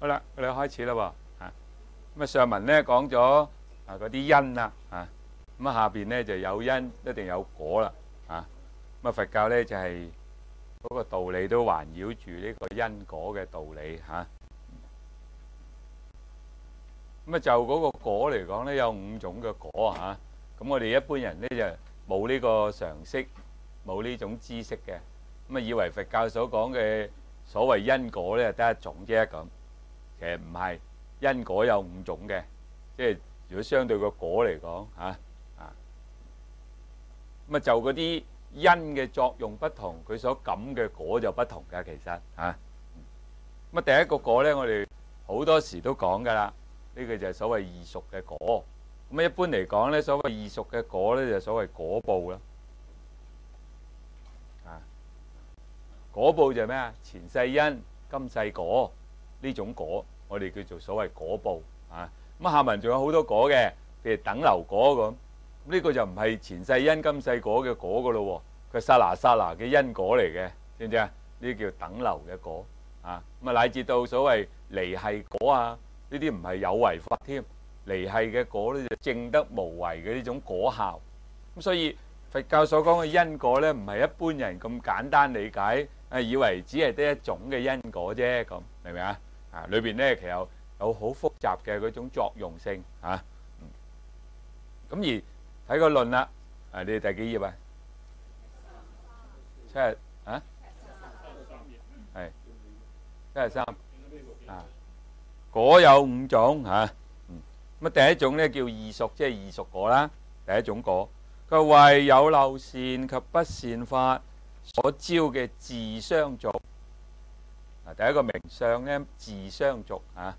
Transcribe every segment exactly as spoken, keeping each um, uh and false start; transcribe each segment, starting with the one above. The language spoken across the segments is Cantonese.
好啦，我哋開始啦喎，啊，咁啊上文咧講咗啊嗰啲因啦，啊，咁啊下邊咧就有因一定有果啦，啊，咁啊佛教咧就係嗰個道理都環繞住呢個因果嘅道理嚇。咁啊就嗰個果嚟講咧，有五種嘅果嚇。咁我哋一般人咧就冇呢個常識，冇呢種知識嘅，咁啊以為佛教所講嘅所謂因果咧得一種啫咁。其實唔係，因果有五種嘅，即係如果相對個果嚟講嚇啊，咁啊就嗰啲因嘅作用不同，佢所感嘅果就不同㗎。其實嚇，咁啊第一個果咧，我哋好多時都講㗎啦，呢個就係所謂異熟嘅果。咁啊一般嚟講咧，所謂異熟嘅果咧就係所謂果報啦。啊，果報就係咩啊？前世因，今世果呢種果。我哋叫做所謂果報啊，咁下文仲有好多果嘅，譬如等流果咁，咁呢個就唔係前世因今世果嘅果噶咯喎，佢剎那剎那嘅因果嚟嘅，知唔知啊？呢啲叫等流嘅果啊，咁啊乃至到所謂離繫果啊，呢啲唔係有為法添，離繫嘅果咧就證得無為嘅呢種果效。咁所以佛教所講嘅因果咧，唔係一般人咁簡單理解，啊以為只係得一種嘅因果啫，咁明唔明啊？啊，裏邊咧其實有有好複雜嘅嗰種作用性嚇，咁而睇個論啦，啊你哋第幾頁啊？七十啊？係七十三啊。果有五種嚇，咁啊第一種咧叫異熟，即係異熟果啦，第一種果。佢為有漏善及不善法所招嘅自相續。啊，第一個名相咧，自相續嚇，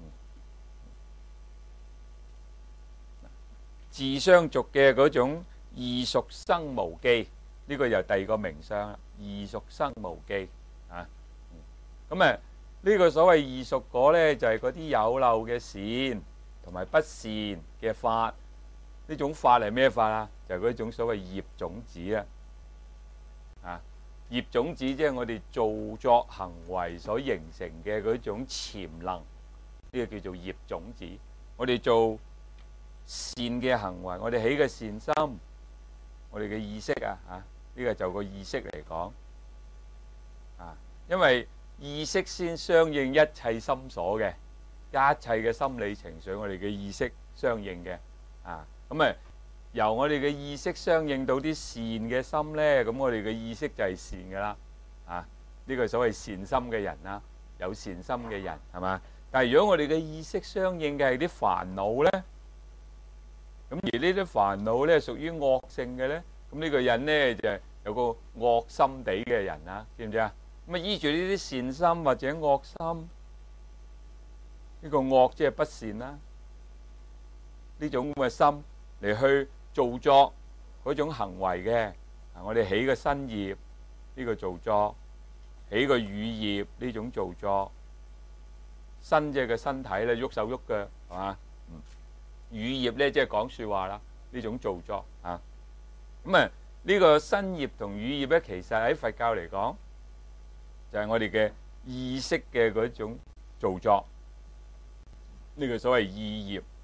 自相續嘅嗰種異熟生無記，呢個又第二個名相啦，異熟生無記嚇。咁啊，呢個所謂異熟果咧，就係嗰啲有漏嘅善同埋不善嘅法。呢種法係咩法啊？就係嗰種所謂業種子啊，啊。業種子即係我哋造作行為所形成嘅嗰種潛能，呢個叫做業種子。我哋做善嘅行為，我哋起嘅善心，我哋嘅意識啊，啊呢個就個意識嚟講啊，因為意識先相應一切心所嘅，一切嘅心理情緒，我哋嘅意識相應嘅啊，咁啊。由我哋嘅意識相應到啲善嘅心呢，咁我哋嘅意識就係善㗎啦，啊呢個所謂善心嘅人啦，有善心嘅人係嘛？但係如果我哋嘅意識相應嘅係啲煩惱呢，咁而呢啲煩惱呢屬於惡性嘅呢，咁呢個人呢就係有個惡心地嘅人啊，知唔知啊？咁啊依住呢啲善心或者惡心，呢個惡即係不善啦，呢種咁嘅心嚟去造作嗰種行為嘅，啊！我哋起個身業呢個造作，起個語業呢種造作，身即係個身體咧，喐手喐腳係嘛？嗯，語業咧即係講説話啦，呢種造作啊。咁啊，呢個身業同語業咧，其實喺佛教嚟講，就係我哋嘅意識嘅嗰種造作，呢個所謂意業。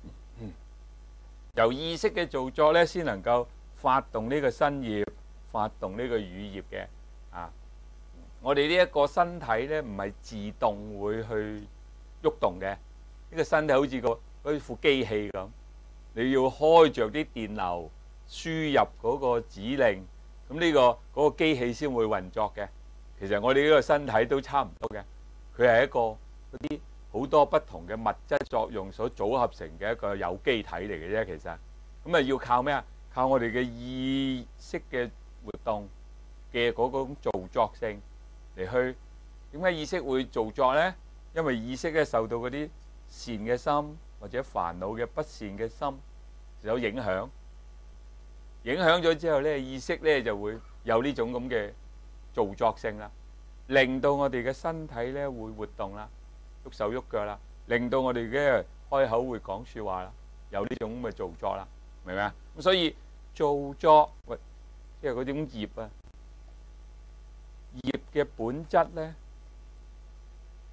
由意識嘅造作咧，先能夠發動呢個身業，發動呢個語業嘅啊。我哋呢一個身體咧，唔係自動會去喐動嘅。呢個身體好似個好似副機器咁，你要開著啲電流輸入嗰個指令，咁呢個嗰個機器先會運作嘅。其實我哋呢個身體都差唔多嘅，佢係一個嗰啲好多不同嘅物質作用所組合成嘅一個有機體嚟嘅啫，其實咁啊要靠咩啊？靠我哋嘅意識嘅活動嘅嗰種造作性嚟去。點解意識會造作呢？因為意識咧受到嗰啲善嘅心或者煩惱嘅不善嘅心有影響，影響咗之後咧，意識咧就會有呢種咁嘅造作性啦，令到我哋嘅身體咧會活動啦。喐手喐腳啦，令到我哋嘅開口會講説話啦，有呢種咁嘅造作啦，明唔明啊？咁所以造作喂，即係嗰種業啊，業嘅本質咧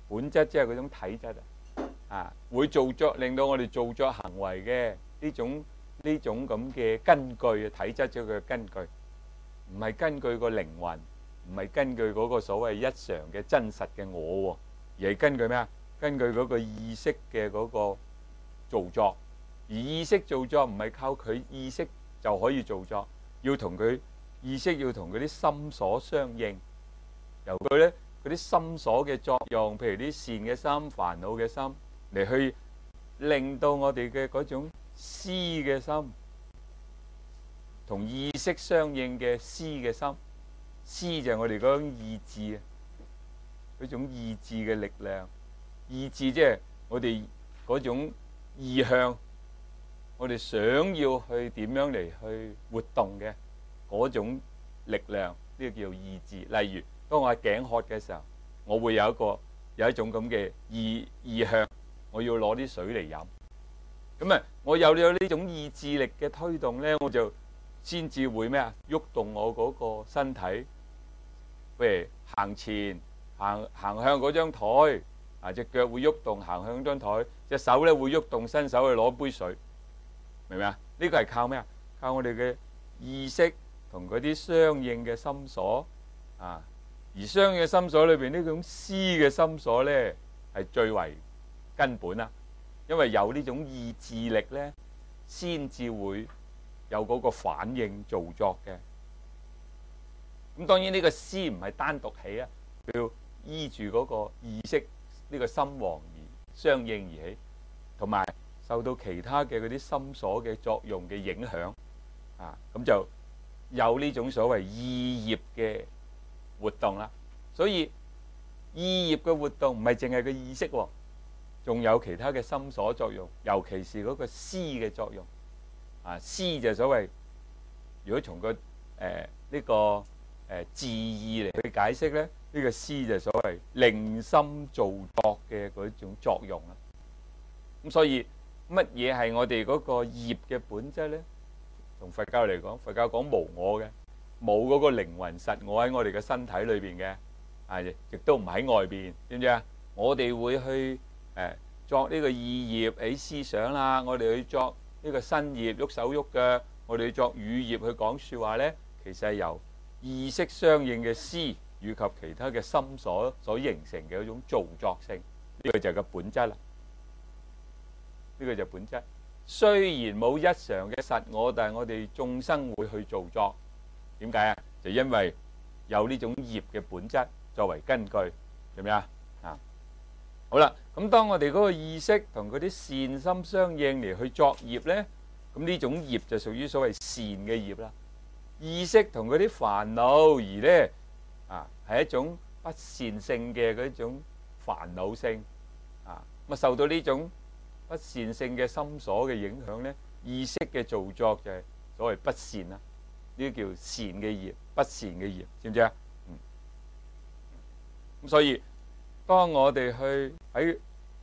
本質即係嗰種體質啊，啊會做作令到我哋做作行為嘅呢種呢種咁嘅根據啊，體質即係佢嘅根據，唔係根據個靈魂，唔係根據嗰個所謂一常嘅真實嘅我，而係根據咩啊？根據嗰個意識嘅嗰個造作，而意識造作唔係靠佢意識就可以造作，要同佢意識要同嗰啲心所相應，由佢咧嗰啲心所嘅作用，譬如啲善嘅心、煩惱嘅心，嚟去令到我哋嘅嗰種思嘅心同意識相應嘅思嘅心，思就係我哋嗰種意志啊，嗰種意志嘅力量。意志即係我哋嗰種意向，我哋想要去點樣嚟去活動嘅嗰種力量，呢個叫做意志。例如，當我係頸渴嘅時候，我會有一個有一種咁嘅意意向，我要攞啲水嚟飲。咁啊，我有咗呢種意志力嘅推動咧，我就先至會咩啊？喐動我嗰個身體，譬如行前行行向嗰張台。啊！隻腳會喐動，行向張台；隻手咧會喐動，伸手去攞杯水，明唔明啊？呢個係靠咩啊？靠我哋嘅意識同嗰啲相應嘅心所啊。而相應嘅心所裏邊呢種思嘅心所咧，係最為根本啦。因為有呢種意志力咧，先至會有嗰個反應造作嘅。咁當然呢個思唔係單獨起啊，要依住嗰個意識。呢個心王而相應而起，同埋受到其他嘅嗰啲心所嘅作用嘅影響啊，咁就有呢種所謂意業嘅活動啦。所以意業嘅活動唔係淨係個意識喎，仲有其他嘅心所作用，尤其是嗰個思嘅作用啊。思就所謂，如果從個誒呢個誒字義嚟去解釋咧。呢個思就所謂令心造作嘅嗰種作用啦。咁所以乜嘢係我哋嗰個業嘅本質咧？從佛教嚟講，佛教講無我嘅，冇嗰個靈魂實我喺我哋嘅身體裏邊嘅，啊亦都唔喺外邊，知唔知啊？我哋會去誒作呢個意業起思想啦，我哋去作呢個身業喐手喐腳，我哋去作語業去講説話咧，其實係由意識相應嘅思。以及其他嘅心所所形成嘅一種造作性，呢個就係個本質啦。呢個就係本質。雖然冇一常嘅實我，但係我哋眾生會去造作。點解啊？就因為有呢種業嘅本質作為根據，係咪啊？啊，好啦，咁當我哋嗰個意識同嗰啲善心相應嚟去作業咧，咁呢種業就屬於所謂善嘅業啦。意識同嗰啲煩惱而咧。啊，係一種不善性嘅嗰種煩惱性啊，咁啊受到呢種不善性嘅心所嘅影響咧，意識嘅造作就係所謂不善啦，呢啲叫善嘅業，不善嘅業，知唔知啊？嗯，咁所以當我哋去喺誒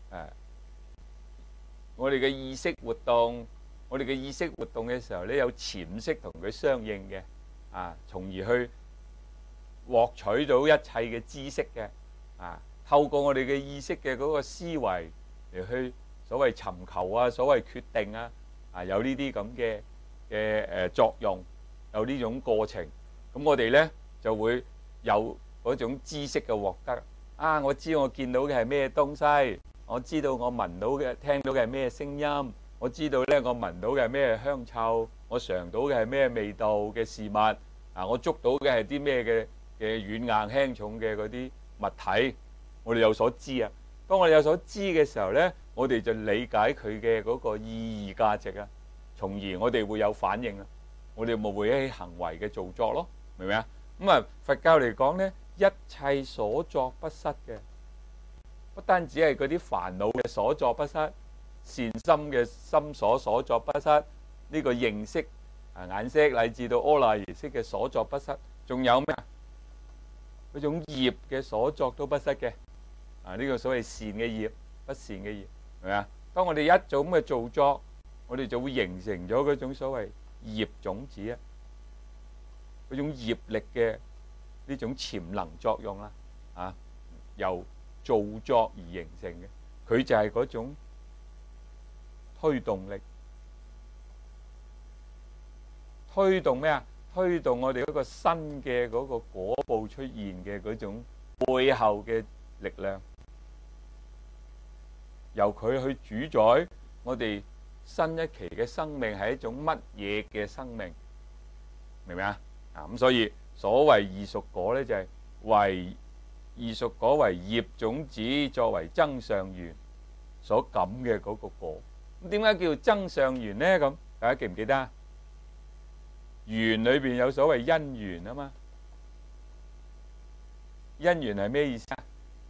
我哋嘅意識活動，我哋嘅意識活動嘅時候咧，有潛識同佢相應嘅啊，從而去獲取到一切嘅知識嘅啊，透過我哋嘅意識嘅嗰個思維嚟去所謂尋求啊，所謂決定啊，啊有呢啲咁嘅嘅誒作用，有呢種過程，咁我哋咧就會有嗰種知識嘅獲得啊！我知我見到嘅係咩東西，我知道我聞到嘅、聽到嘅係咩聲音，我知道咧我聞到嘅係咩香臭，我嘗到嘅係咩味道嘅事物啊！我捉到嘅係啲咩嘅嘅軟硬輕重嘅嗰啲物體，我哋有所知啊。當我哋有所知嘅時候咧，我哋就理解佢嘅嗰個意義價值啊，從而我哋會有反應啊。我哋咪會喺行為嘅造作咯，明唔明啊？咁啊，佛教嚟講咧，一切所作不失嘅，不單止係嗰啲煩惱嘅所作不失，善心嘅心所所作不失，呢個認識啊眼識乃至到阿賴耶識嘅所作不失，仲有咩啊？嗰種業嘅所作都不失嘅，啊呢個所謂善嘅業、不善嘅業，係咪啊？當我哋一做咁嘅造作，我哋就會形成咗嗰種所謂業種子啊，嗰種業力嘅呢種潛能作用啦，啊由造作而形成嘅，佢就係嗰種推動力，推動咩啊？推動我哋嗰個新嘅嗰個果報出現嘅嗰種背後嘅力量，由佢去主宰我哋新一期嘅生命係一種乜嘢嘅生命，明唔明啊？啊咁，所以所謂異熟果咧，就係為異熟果為業種子作為增上緣所感嘅嗰個果。咁點解叫增上緣咧？咁大家記唔記得啊？緣裏邊有所謂因緣啊嘛，因緣係咩意思啊？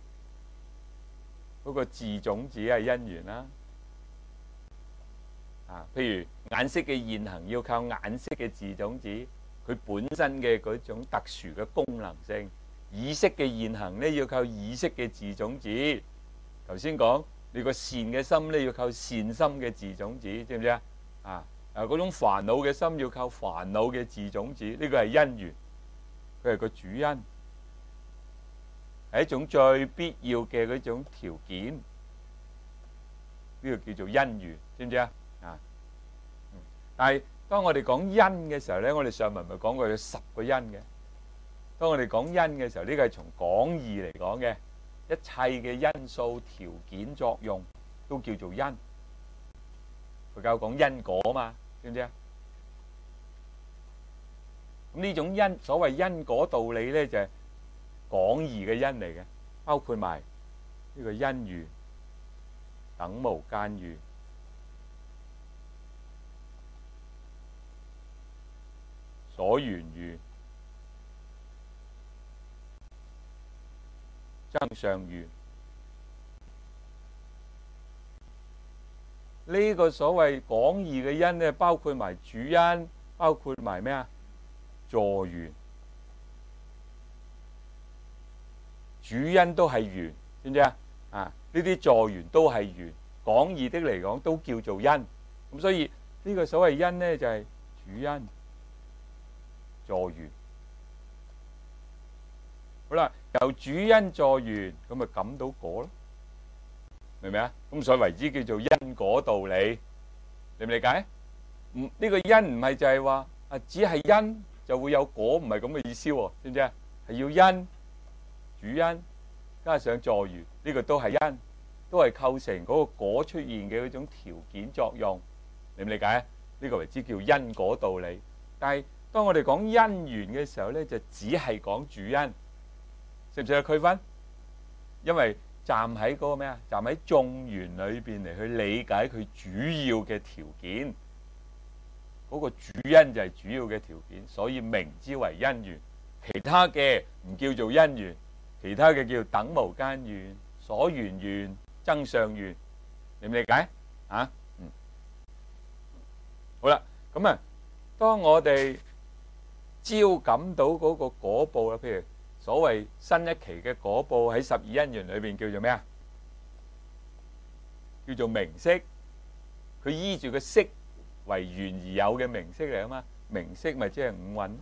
嗰個字種子係因緣啦。啊，譬如眼色嘅現行要靠眼色嘅字種子，佢本身嘅嗰種特殊嘅功能性；意識嘅現行咧，要靠意識嘅字種子。頭先講你個善嘅心咧，要靠善心嘅字種子，知唔知啊？啊！啊！嗰種煩惱嘅心要靠煩惱嘅字種子，呢個係因緣，佢係個主因，係一種最必要嘅嗰種條件，呢個叫做因緣，知唔知啊？啊！但係當我哋講因嘅時候咧，我哋上文咪講過有十個因嘅。當我哋講因嘅時候，呢個係從廣義嚟講嘅，一切嘅因素、條件、作用都叫做因。佢教講因果嘛，知唔知啊？咁呢種因，所謂因果道理咧，就係廣義嘅因嚟嘅，包括埋呢個因緣、等無間緣、所緣緣、增上緣。呢個所謂廣義嘅因咧，包括埋主因，包括埋咩啊？助緣，主因都係緣，知唔知啊？啊，呢啲助緣都係緣，廣義的嚟講都叫做因。咁所以呢個所謂因咧，就係主因、助緣。好啦，由主因助緣，咁咪感到果咯。明唔明啊？咁所以為之叫做因果道理，理唔理解？唔，呢個因唔係就係話啊，只係因就會有果，唔係咁嘅意思喎，知唔知啊？係要因、主因加上助緣，呢個都係因，都係構成嗰個果出現嘅嗰種條件作用，理唔理解？呢個為之叫因果道理。但係當我哋講因緣嘅時候咧，就只係講主因，識唔識得區分？因為站喺嗰個咩啊？站喺眾緣裏邊嚟去理解佢主要嘅條件，嗰個主因就係主要嘅條件，所以名之為因緣。其他嘅唔叫做因緣，其他嘅叫等無間緣、所緣緣、增上緣，理唔理解啊？嗯，好啦，咁啊，當我哋招感到嗰個果報啦，譬如所謂新一期嘅果報喺十二因緣裏邊叫做咩啊？叫做名色。佢依住個色為緣而有嘅名色嚟啊嘛。名色咪即係五蘊。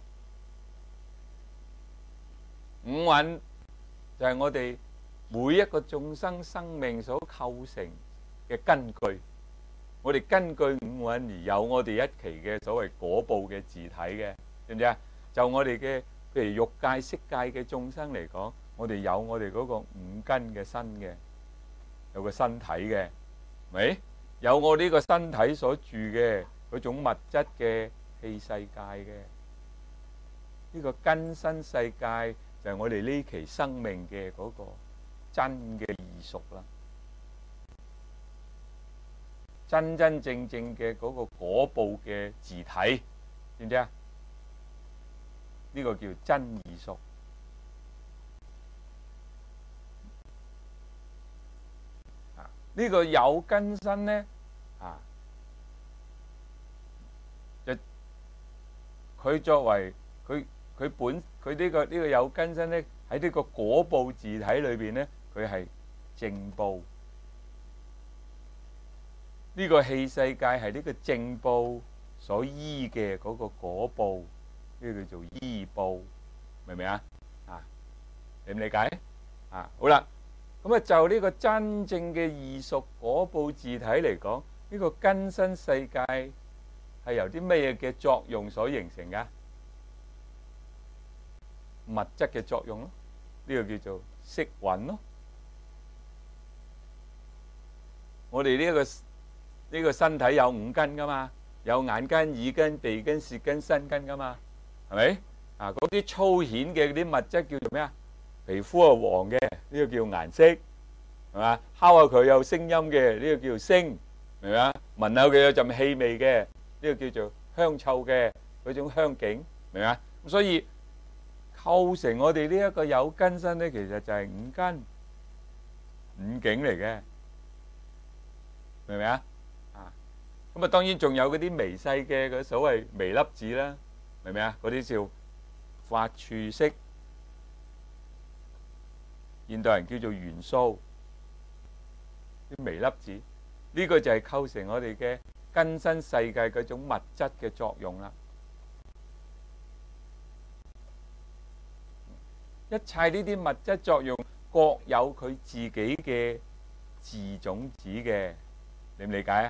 五蘊就係我哋每一個眾生生命所構成嘅根據。我哋根據五蘊而有我哋一期嘅所謂果報嘅自體嘅，知唔知啊？就我哋嘅。譬如欲界、色界嘅眾生嚟講，我哋有我哋嗰個五根嘅身嘅，有個身體嘅，咪有我呢個身體所住嘅嗰種物質嘅器世界嘅，呢個根身世界就係我哋呢期生命嘅嗰個真嘅異熟啦，真真正正嘅嗰個果報嘅自體，知唔知啊？呢個叫真異熟。啊，呢個有根身咧，啊，就佢作為佢佢本佢呢個呢個有根身咧，喺呢個果報自體裏邊咧，佢係正報。呢個器世界係呢個正報所依嘅嗰個果報。呢個叫做依報，明唔明啊？啊，理唔理解？啊，好啦， 咁啊，就呢個真正嘅異熟果報自體嚟講，呢個根身世界係由啲乜嘢嘅作用所形成㗎？物質嘅作用咯，呢個叫做色蘊咯。我哋呢一個呢個身體有五根噶嘛，有眼根、耳根、鼻根、舌根、身根噶嘛，係咪？啊，嗰啲粗顯嘅嗰啲物質叫做咩啊？皮膚係黃嘅，呢個叫顏色，係嘛？敲下佢有聲音嘅，呢個叫做聲，明唔明啊？聞下佢有陣氣味嘅，呢個叫做香臭嘅嗰種香境，明唔明啊？咁所以構成我哋呢一個有根身咧，其實就係五根五境嚟嘅，明唔明啊？啊，咁啊，當然仲有嗰啲微細嘅嗰所謂微粒子啦，明唔明啊？嗰啲叫法處色，現代人叫做元素，啲微粒子，呢個就係構成我哋嘅根身世界嗰種物質嘅作用啦。一切呢啲物質作用各有佢自己嘅自種子嘅，理唔理解啊？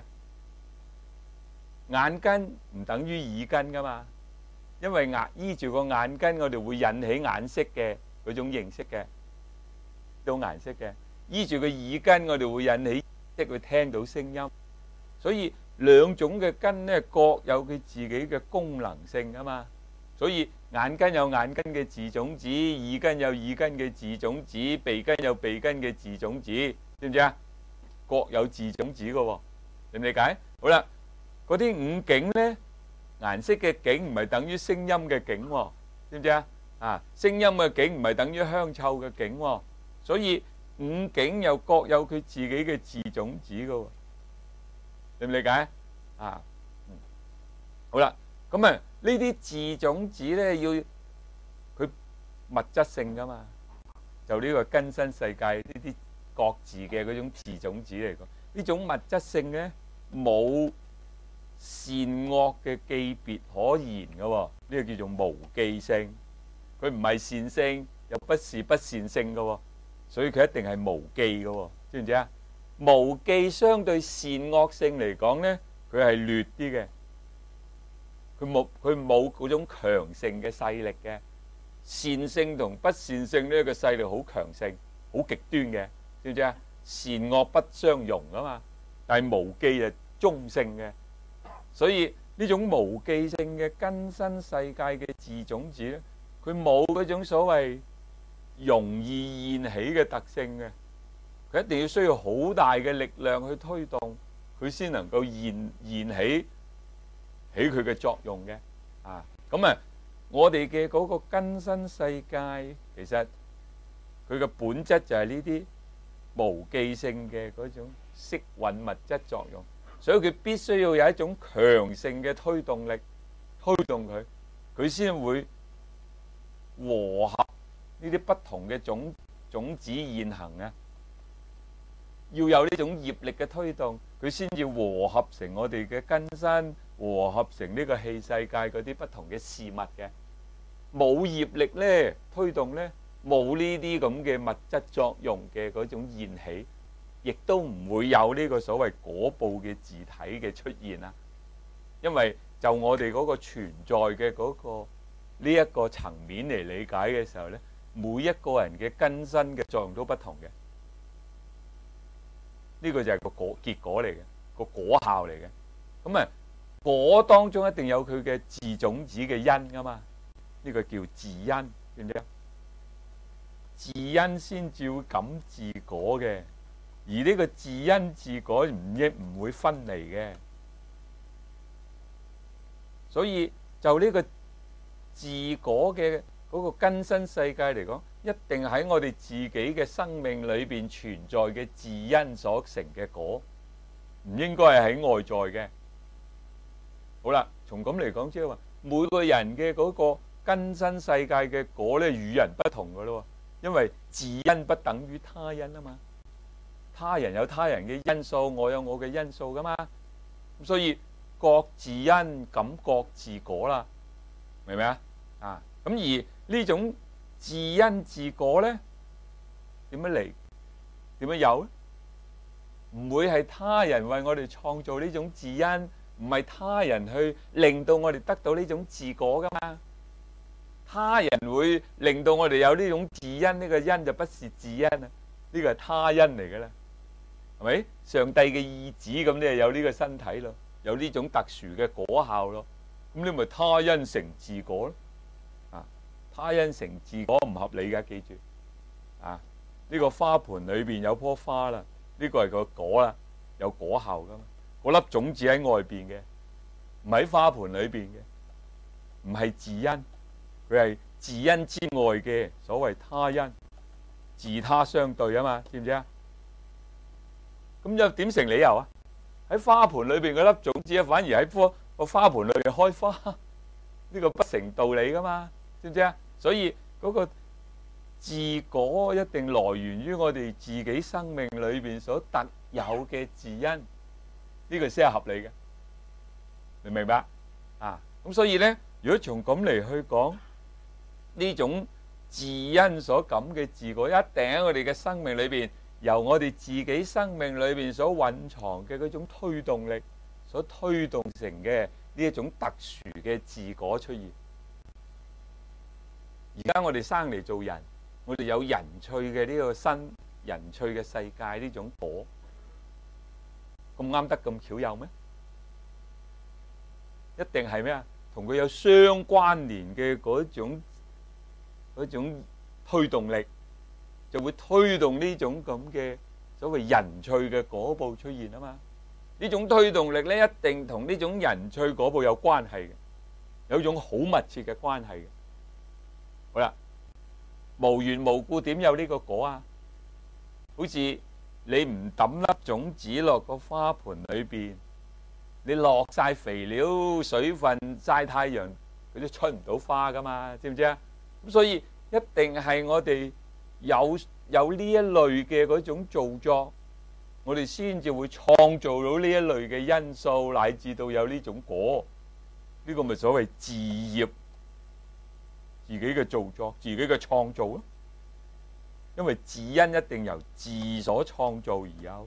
眼根唔等於耳根噶嘛，因為眼依住個眼根，我哋會引起眼色嘅嗰種認識嘅，到顏色嘅；依住個耳根，我哋會引起即係會聽到聲音。所以兩種嘅根咧，各有佢自己嘅功能性啊嘛。所以眼根有眼根嘅自種子，耳根有耳根嘅自種子，鼻根有鼻根嘅自種子，知唔知啊？各有自種子嘅喎，理唔理解？好啦，嗰啲五境咧，顏色嘅境唔係等於聲音嘅境喎，知唔知啊？啊，聲音嘅境唔係等於香臭嘅境喎，所以五境又各有佢自己嘅自種子嘅喎，理唔理解？啊，嗯，好啦，咁啊。呢啲自種子咧，要佢物質性噶嘛，就呢個根身世界呢啲各自嘅嗰種自種子嚟講，呢種物質性咧冇善惡嘅記別可言嘅喎，呢個叫做無記性。佢唔係善性，又不是不善性嘅喎，所以佢一定係無記嘅喎，知唔知啊？無記相對善惡性嚟講咧，佢係劣啲嘅。佢冇佢冇嗰種強盛嘅勢力嘅，善性同不善性呢個勢力好強盛，好極端嘅，知唔知啊？善惡不相容啊嘛，但係無記係中性嘅，所以呢種無記性嘅根身世界嘅自種子咧，佢冇嗰種所謂容易現起嘅特性嘅，佢一定要需要好大嘅力量去推動，佢先能夠現現起。起佢嘅作用嘅，啊，咁啊，我哋嘅嗰個根身世界，其實佢嘅本質就係呢啲無記性嘅嗰種色蘊物質作用，所以佢必須要有一種強盛嘅推動力，推動佢，佢先會和合呢啲不同嘅種種子現行啊。要有呢種業力嘅推動，佢先至和合成我哋嘅根身，和合成呢個器世界嗰啲不同嘅事物嘅。冇業力咧推動咧，冇呢啲咁嘅物質作用嘅嗰種現起，亦都唔會有呢個所謂果報嘅自體嘅出現啊。因為就我哋嗰個存在嘅嗰個呢一個層面嚟理解嘅時候咧，每一個人嘅根身嘅作用都不同嘅。呢個就係個果結果嚟嘅，個果效嚟嘅。咁啊，果當中一定有佢嘅自種子嘅因噶嘛？呢個叫自因，知唔知啊？自因先至會感自果嘅，而呢個自因自果唔亦唔會分離嘅。所以就呢個自果嘅嗰個根身世界嚟講，一定喺我哋自己嘅生命裏邊存在嘅自因所成嘅果，唔應該係喺外在嘅。好啦，從咁嚟講，即係話每個人嘅嗰個根身世界嘅果咧，與人不同噶咯。因為自因不等於他因啊嘛，他人有他人嘅因素，我有我嘅因素噶嘛。咁所以各自因，咁各自果啦，明唔明啊？啊，咁而呢種自因自果咧，點樣嚟？ 點樣有咧？唔會係他人為我哋創造呢種自因，唔係他人去令到我哋得到呢種自果噶嘛。他人會令到我哋有呢種自因，呢個因就不是自因啊，呢個係他因嚟嘅啦，係咪？上帝嘅意志咁，你就有呢個身體咯，有呢種特殊嘅果效咯，咁你咪他因成自果咯。啊，他因成自果唔合理噶，記住啊！呢個花盆裏邊有棵花啦，呢個係個果啦，有果效噶嘛。嗰粒種子喺外邊嘅，唔喺花盆裏邊嘅，唔係自因，佢係自因之外嘅所謂他因，自他相對啊嘛，知唔知啊？咁又點成理由啊？喺花盆裏邊嗰粒種子啊，反而喺棵個花盆裏邊開花，呢個不成道理噶嘛，知唔知啊？所以嗰個自果一定來源於我哋自己生命裏邊所特有嘅自因，呢個先係合理嘅，明唔明白啊？咁所以咧，如果從咁嚟去講呢種自因所感嘅自果，一定喺我哋嘅生命裏邊，由我哋自己生命裏邊所蘊藏嘅嗰種推動力所推動成嘅呢一種特殊嘅自果出現。而家我哋生嚟做人，我哋有人趣嘅呢個新人趣嘅世界呢種果，咁啱得咁巧有咩？一定係咩啊？同佢有相關聯嘅嗰種嗰種推動力，就會推動呢種咁嘅所謂人趣嘅果報出現啊嘛。呢種推動力咧，一定同呢種人趣果報有關係嘅，有一種好密切嘅關係嘅。好啦，無緣無故點有呢個果啊？好似你唔抌粒種子落個花盆裏邊，你落晒肥料、水分、曬太陽，佢都出唔到花噶嘛？知唔知啊？咁所以一定係我哋有有呢一類嘅嗰種造作，我哋先至會創造到呢一類嘅因素，乃至到有呢種果。呢個咪所謂自業。自己嘅造作，自己嘅創造咯，因為自因一定由自所創造而有，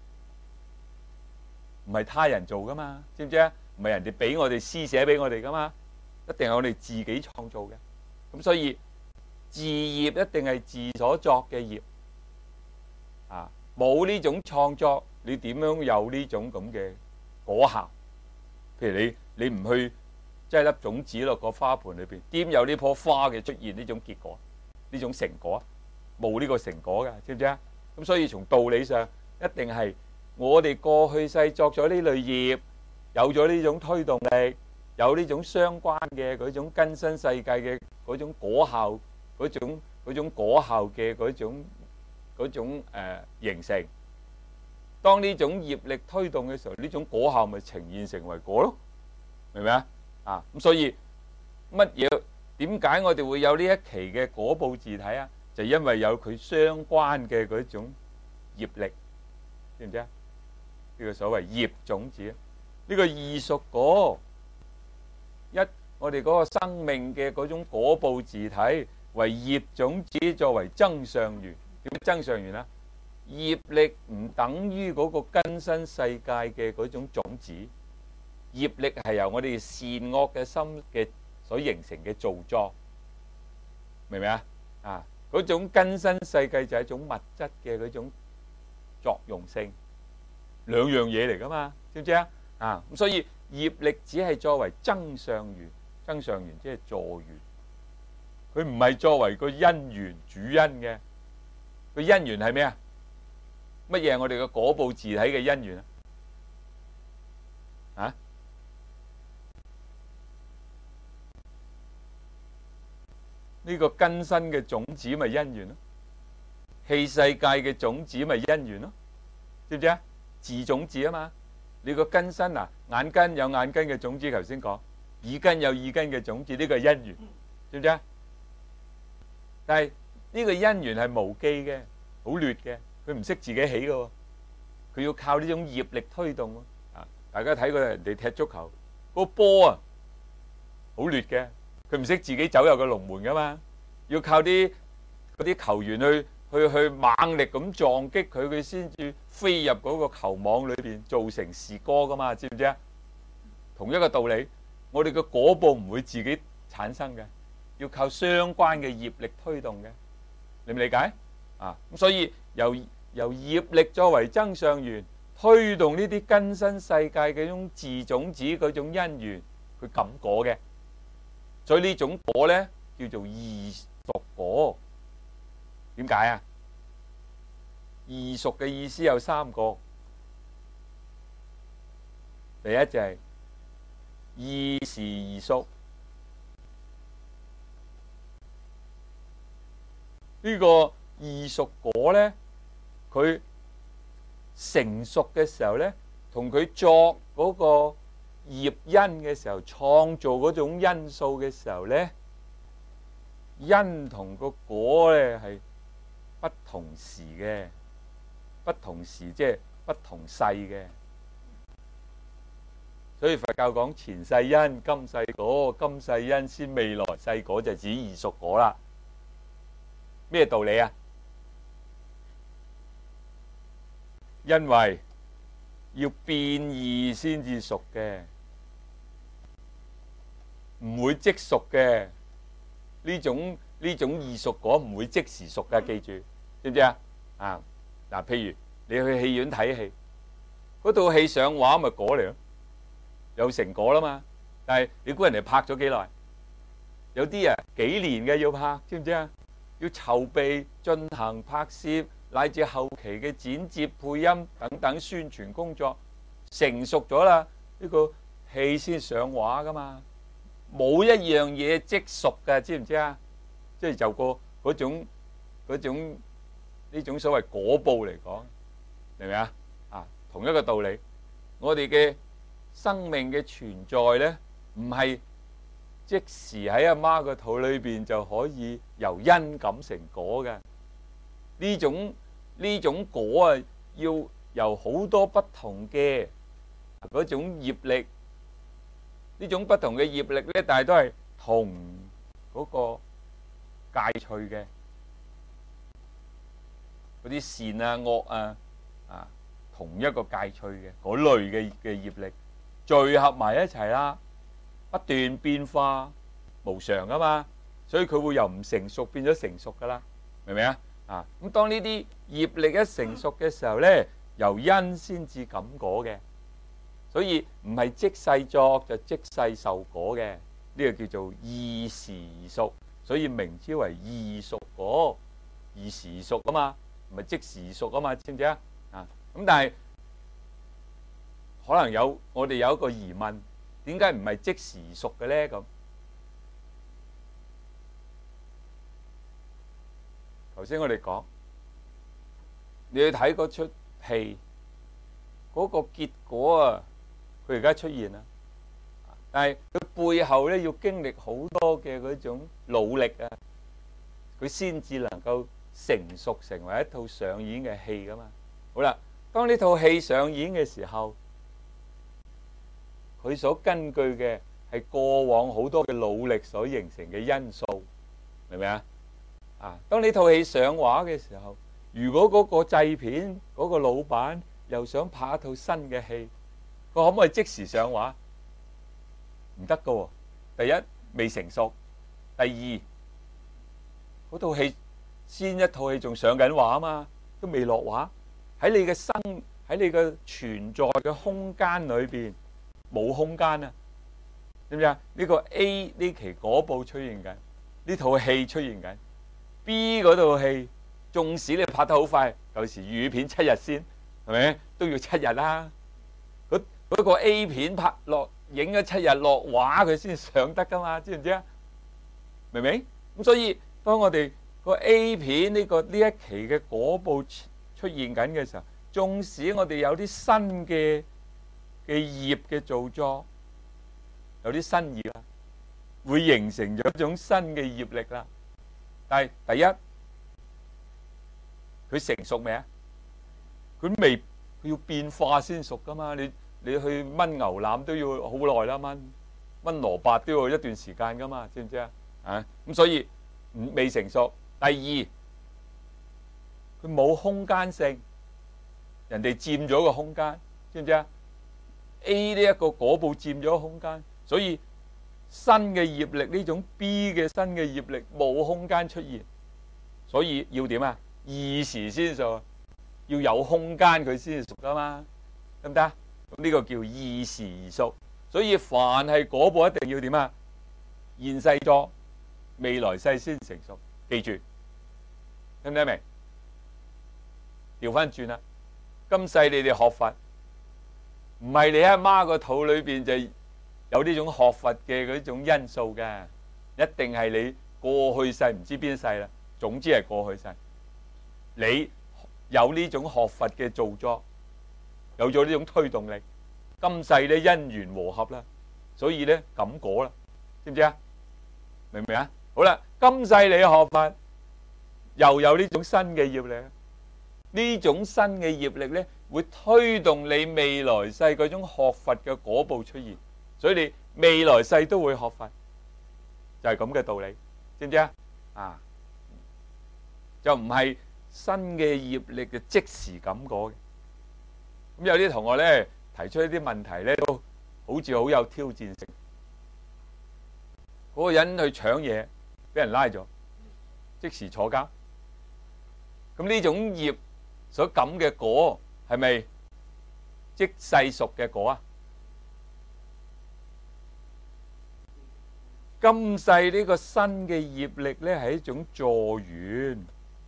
唔係他人做噶嘛，知唔知啊？唔係人哋俾我哋施捨俾我哋噶嘛，一定係我哋自己創造嘅。咁所以自業一定係自所作嘅業啊！冇呢種創作，你點樣有呢種咁嘅果效？譬如你你唔去。即係粒種子落個花盆裏邊，點有呢棵花嘅出現呢種結果，呢種成果？冇呢個成果㗎，知唔知啊？咁所以從道理上，一定係我哋過去世作咗呢類業，有咗呢種推動力，有呢種相關嘅嗰種更新世界嘅嗰種果效，嗰種嗰種果效嘅嗰種嗰種誒形成。當呢種業力推動嘅時候，呢種果效咪呈現成為果咯，明唔明啊？啊，咁所以乜嘢？點解我哋會有呢一期嘅果報自體啊？就因為有佢相關嘅嗰種業力，知唔知啊？呢個所謂業種子，呢個異熟果，一我哋嗰個生命嘅嗰種果報自體為業種子，作為增上緣。點樣增上緣啊？業力唔等於嗰個更新世界嘅嗰種種子。業力係由我哋善惡嘅心嘅所形成嘅造作，明唔明啊？啊，嗰種更新世界就係一種物質嘅嗰種作用性，兩樣嘢嚟噶嘛，知唔知啊？啊，咁所以業力只係作為增上緣，增上緣即係助緣，佢唔係作為個因緣主因嘅。個因緣係咩啊？乜嘢係我哋嘅果報自體嘅因緣啊？啊？呢個更新嘅種子咪因緣咯，器世界嘅種子咪因緣咯，知唔知啊？自種子啊嘛，你個更新啊，眼根有眼根嘅種子，頭先講耳根有耳根嘅種子，呢個係因緣，知唔知啊？但係呢個因緣係無記嘅，好劣嘅，佢唔識自己起嘅，佢要靠呢種業力推動啊！大家睇過人哋踢足球，嗰個波啊，好劣嘅。佢唔識自己走入個龍門噶嘛，要靠啲嗰啲球員去去去猛力咁撞擊佢，佢先至飛入嗰個球網裏邊，造成事歌噶嘛？知唔知啊？同一個道理，我哋嘅果報唔會自己產生嘅，要靠相關嘅業力推動嘅，理唔理解啊？咁所以由由業力作為增上緣，推動呢啲根身世界嘅嗰種自種子嗰種因緣，佢感果嘅，所以呢種果呢，叫做異熟果。點解啊？異熟嘅意思有三個，第一就係異時異熟。呢個異熟果呢，佢成熟嘅時候呢，同佢作嗰個業因嘅時候，創造嗰種因素嘅時候呢，因同個果呢係不同時嘅，不同時即係不同世嘅。所以佛教講前世因、今世果，今世因先未來世果，就指異熟果啦。咩道理啊？因為要變異先至熟嘅，唔會即熟嘅。呢種呢種異熟果唔會即時熟㗎，記住，知唔知啊？啊，嗱，譬如你去戲院睇戲，嗰套戲上畫咪果嚟咯，有成果啦嘛。但係你估人哋拍咗幾耐？有啲啊幾年嘅要拍，知唔知啊？要籌備進行拍攝，乃至後期嘅剪接、配音等等宣傳工作，成熟咗啦，呢個戲先上畫噶嘛。冇一樣嘢即熟嘅，知唔知啊？即係就個嗰種嗰種呢種所謂果報嚟講，明唔明啊？啊，同一個道理，我哋嘅生命嘅存在呢，唔係即時喺阿媽個肚裏邊就可以由因感成果嘅。呢種呢種果啊，要由好多不同嘅嗰種業力，呢種不同嘅業力咧，但係都係同嗰個界趣嘅，嗰啲善啊惡啊啊，同一個界趣嘅嗰類嘅嘅業力聚合埋一齊啦。不斷變化無常啊嘛，所以佢會由唔成熟變咗成熟噶啦，明唔明啊？啊，咁當呢啲業力一成熟嘅時候呢，由因先至感果嘅，所以唔係即世作就即世受果嘅，呢個叫做異時異熟，所以名之為異熟果，異時異熟啊嘛，唔係即時異熟啊嘛，知唔知啊？啊，咁但係可能有我哋有一個疑問。點解唔係即時熟嘅咧？咁頭先我哋講，你去睇嗰出戲，嗰個結果啊，佢而家出現啦。但係佢背後咧要經歷好多嘅嗰種努力啊，佢先至能夠成熟成為一套上演嘅戲噶嘛。好啦，當呢套戲上演嘅時候，佢所根據嘅係過往好多嘅努力所形成嘅因素，明唔明啊？啊，當呢套戲上畫嘅時候，如果嗰個製片嗰個老闆又想拍一套新嘅戲，佢可唔可以即時上畫？唔得噶喎！第一未成熟，第二嗰套戲先一套戲仲上緊畫啊嘛，都未落畫，喺你嘅生喺你嘅存在嘅空間裏邊。冇空間啊，知唔知啊？呢個 A 呢期果報出現緊，呢套戲出現緊 ，B 嗰套戲，縱使你拍得好快，有時粵語片七日先，係咪都要七日啦？嗰嗰個 A 片拍落影咗七日落畫，佢先上得噶嘛？知唔知啊？明唔明？咁所以當我哋個 A 片呢個呢一期嘅果報出現緊嘅時候，縱使我哋有啲新嘅嘅業嘅造作，有啲新業啦，會形成咗一種新嘅業力啦。但係第一，佢成熟未啊？佢未，佢要變化先熟噶嘛。你你去炆牛腩都要好耐啦，炆炆蘿蔔都要一段時間噶嘛，知唔知啊？啊，咁所以未成熟。第二， 佢冇空間性，人哋佔咗個空間，知唔知啊 ？A 呢一個果報佔咗空間，所以新嘅業力呢種 B 嘅新嘅業力冇空間出現，所以要點啊？異時先熟，要有空間佢先至熟噶嘛，得唔得？咁呢個叫異時而熟，所以凡係果報一定要點啊？現世作，未來世先成熟，記住，聽唔聽明？調翻轉啦，今世你哋學佛，唔係你阿媽個肚裏邊就有呢種學佛嘅嗰種因素嘅，一定係你過去世唔知邊世啦。總之係過去世，你有呢種學佛嘅造作，有咗呢種推動力，今世咧因緣和合啦，所以咧感果啦，知唔知啊？明唔明啊？好啦，今世你學佛又有呢種新嘅業力，呢種新嘅業力咧會推動你未來世嗰種學佛嘅果報出現，所以你未來世都會學佛，就係咁嘅道理，知唔知啊？啊，就唔係新嘅業力嘅即時感果嘅。咁有啲同學咧提出一啲問題咧，都好似好有挑戰性。嗰個人去搶嘢，俾人拉咗，即時坐監。咁呢種業所感嘅果係咪即世熟嘅果啊？今世呢個新嘅業力咧係一種助緣，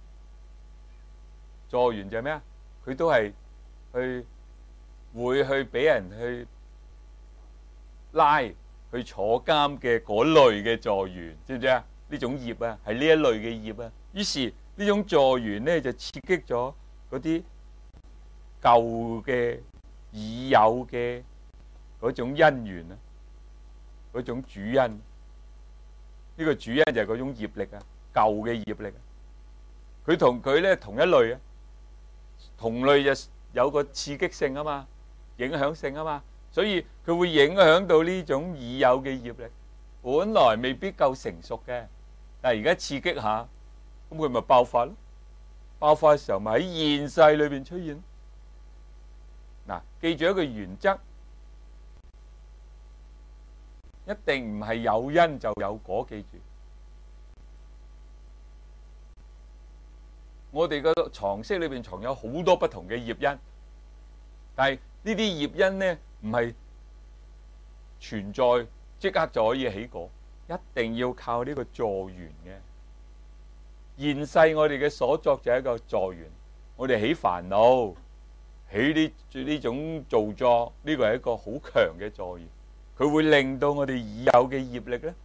助緣就係咩啊？佢都係去會去俾人去拉去坐監嘅嗰類嘅助緣，知唔知啊？呢種業啊係呢一類嘅業啊，於是呢種助緣咧就刺激咗嗰啲舊嘅已有嘅嗰種因緣啊，嗰種主因。呢個主因就係嗰種業力啊，舊嘅業力啊。佢同佢咧同一類啊，同類就有個刺激性啊嘛，影響性啊嘛，所以佢會影響到呢種已有嘅業力，本來未必夠成熟嘅，但係而家刺激下，咁佢咪爆發咯。爆發嘅時候咪喺現世裏邊出現。嗱，記住一個原則，一定唔係有因就有果，記住。我哋個床識裏邊藏有好多不同嘅業因，但係呢啲業因呢唔係存在即刻就可以起果，一定要靠呢個助緣嘅。現世我哋嘅所作就係一個助緣，我哋起煩惱，起呢呢種造作，呢個係一個好強嘅助緣，佢會令到我哋已有嘅業力呢，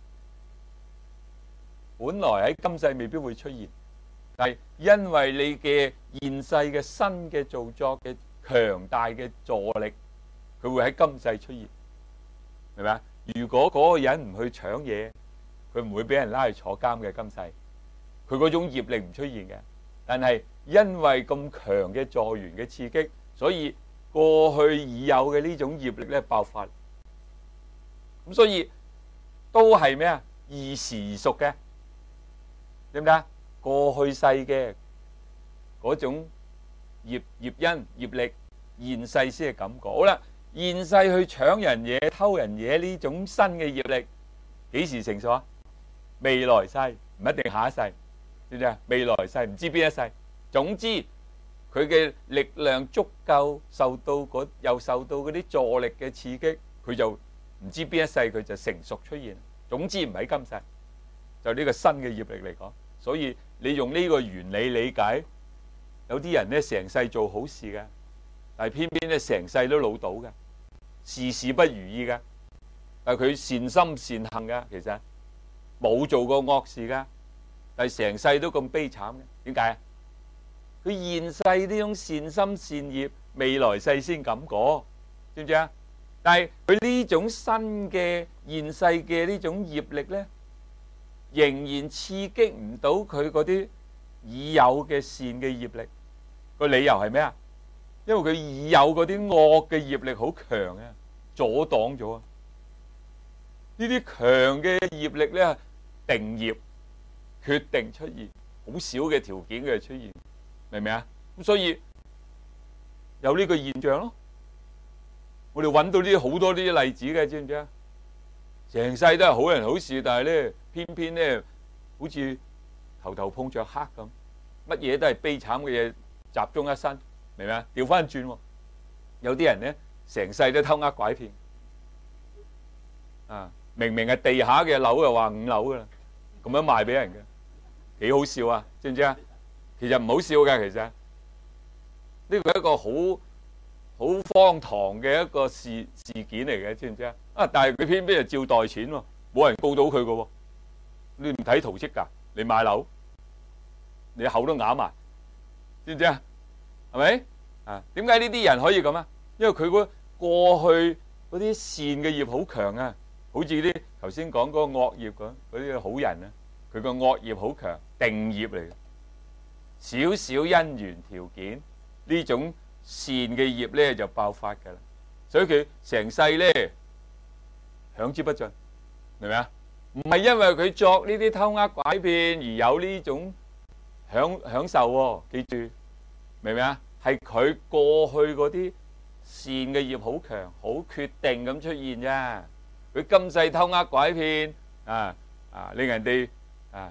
本來喺今世未必會出現，但係因為你嘅現世嘅新嘅造作嘅強大嘅助力，佢會喺今世出現，明白？如果嗰個人唔去搶嘢，佢唔會俾人拉去坐監嘅今世。佢嗰種業力唔出現嘅，但係因為咁強嘅助緣嘅刺激，所以過去已有嘅呢種業力咧爆發。咁所以都係咩啊？異時而熟嘅，點解？過去世嘅嗰種業業因業力，現世先係感覺。好啦，現世去搶人嘢、偷人嘢呢種新嘅業力，幾時成熟啊？未來世，唔一定下一世。知唔知啊？未來世唔知邊一世，總之佢嘅力量足夠，受到嗰又受到嗰啲助力嘅刺激，佢就唔知邊一世佢就成熟出現。總之唔喺今世，就呢個新嘅業力嚟講。所以你用呢個原理理解，有啲人咧成世做好事嘅，但係偏偏咧成世都老倒嘅，事事不如意嘅。但係佢善心善行嘅，其實冇做過惡事噶。但係成世都咁悲慘嘅，點解啊？佢現世呢種善心善業，未來世先感果，知唔知啊？但係佢呢種新嘅現世嘅呢種業力咧，仍然刺激唔到佢嗰啲已有嘅善嘅業力。個理由係咩啊？因為佢已有嗰啲惡嘅業力好強啊，阻擋咗啊。呢啲強嘅業力咧，定業。決定出現好少嘅條件嘅出現，明明唔明啊？咁所以有呢個現象咯。我哋揾到呢好多呢啲例子嘅，知唔知啊？成世都係好人好事，但係咧偏偏咧好似頭頭碰着黑咁，乜嘢都係悲慘嘅嘢集中一身，明唔明啊？調翻轉喎，有啲人咧成世都偷呃拐騙，啊明明係地下嘅樓又話五樓噶啦，咁樣賣俾人嘅，幾好笑啊？知唔知啊？其實唔好笑㗎，其實呢個係一個好好荒唐嘅一個事事件嚟嘅，知唔知啊？啊！但係佢偏偏就照袋錢喎，冇人告到佢嘅喎。你唔睇圖則㗎？你買樓，你口都啞埋，知唔知啊？係咪啊？點解呢啲人可以咁啊？因為佢嗰過去嗰啲善嘅業好強啊，好似啲頭先講嗰個惡業嗰嗰啲好人啊，佢個惡業好強，定業嚟嘅，少少因緣條件呢種善嘅業咧就爆發㗎啦，所以佢成世咧享之不盡，明唔明啊？唔係因為佢作呢啲偷呃拐騙而有呢種享享受喎，記住，明唔明啊？係佢過去嗰啲善嘅業好強，好決定咁出現啫。佢今世偷呃拐騙啊啊，令人哋啊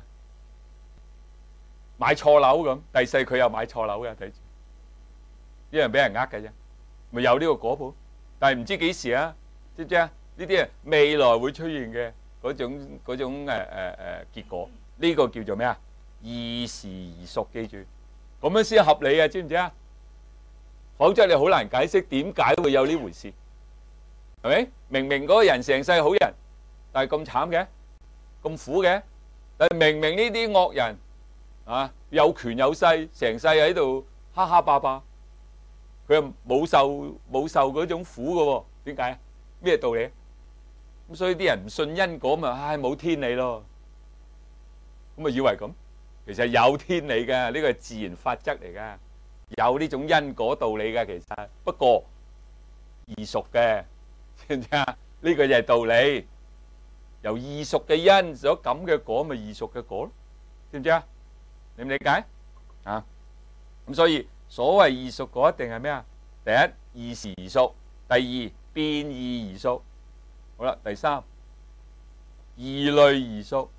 買錯樓咁，第世佢又買錯樓嘅，睇住，啲人俾人呃嘅啫，咪有呢個果報，但係唔知幾時啊，知唔知啊？呢啲係未來會出現嘅嗰種嗰種誒誒誒結果，呢個叫做咩啊？依時而熟，記住，咁樣先合理啊，知唔知啊？否則你好難解釋點解會有呢回事，係咪？明明嗰個人成世好人，但係咁慘嘅，咁苦嘅，但係明明呢啲惡人啊，有權有勢，成世喺度哈哈霸霸，佢又冇受冇受嗰種苦嘅喎，點解？咩道理？咁所以啲人唔信因果咪，唉冇天理咯，咁啊以為咁，其實有天理嘅，呢個係自然法則嚟噶，有呢種因果道理嘅，其實不過異熟嘅，知唔知啊？呢個就係道理，由異熟嘅因所咁嘅果，咪異熟嘅果咯，知唔知啊？理唔理解啊？咁所以所謂異熟果一定係咩啊？第一，異時而熟；第二，變異而熟。好啦，第三，異類而熟。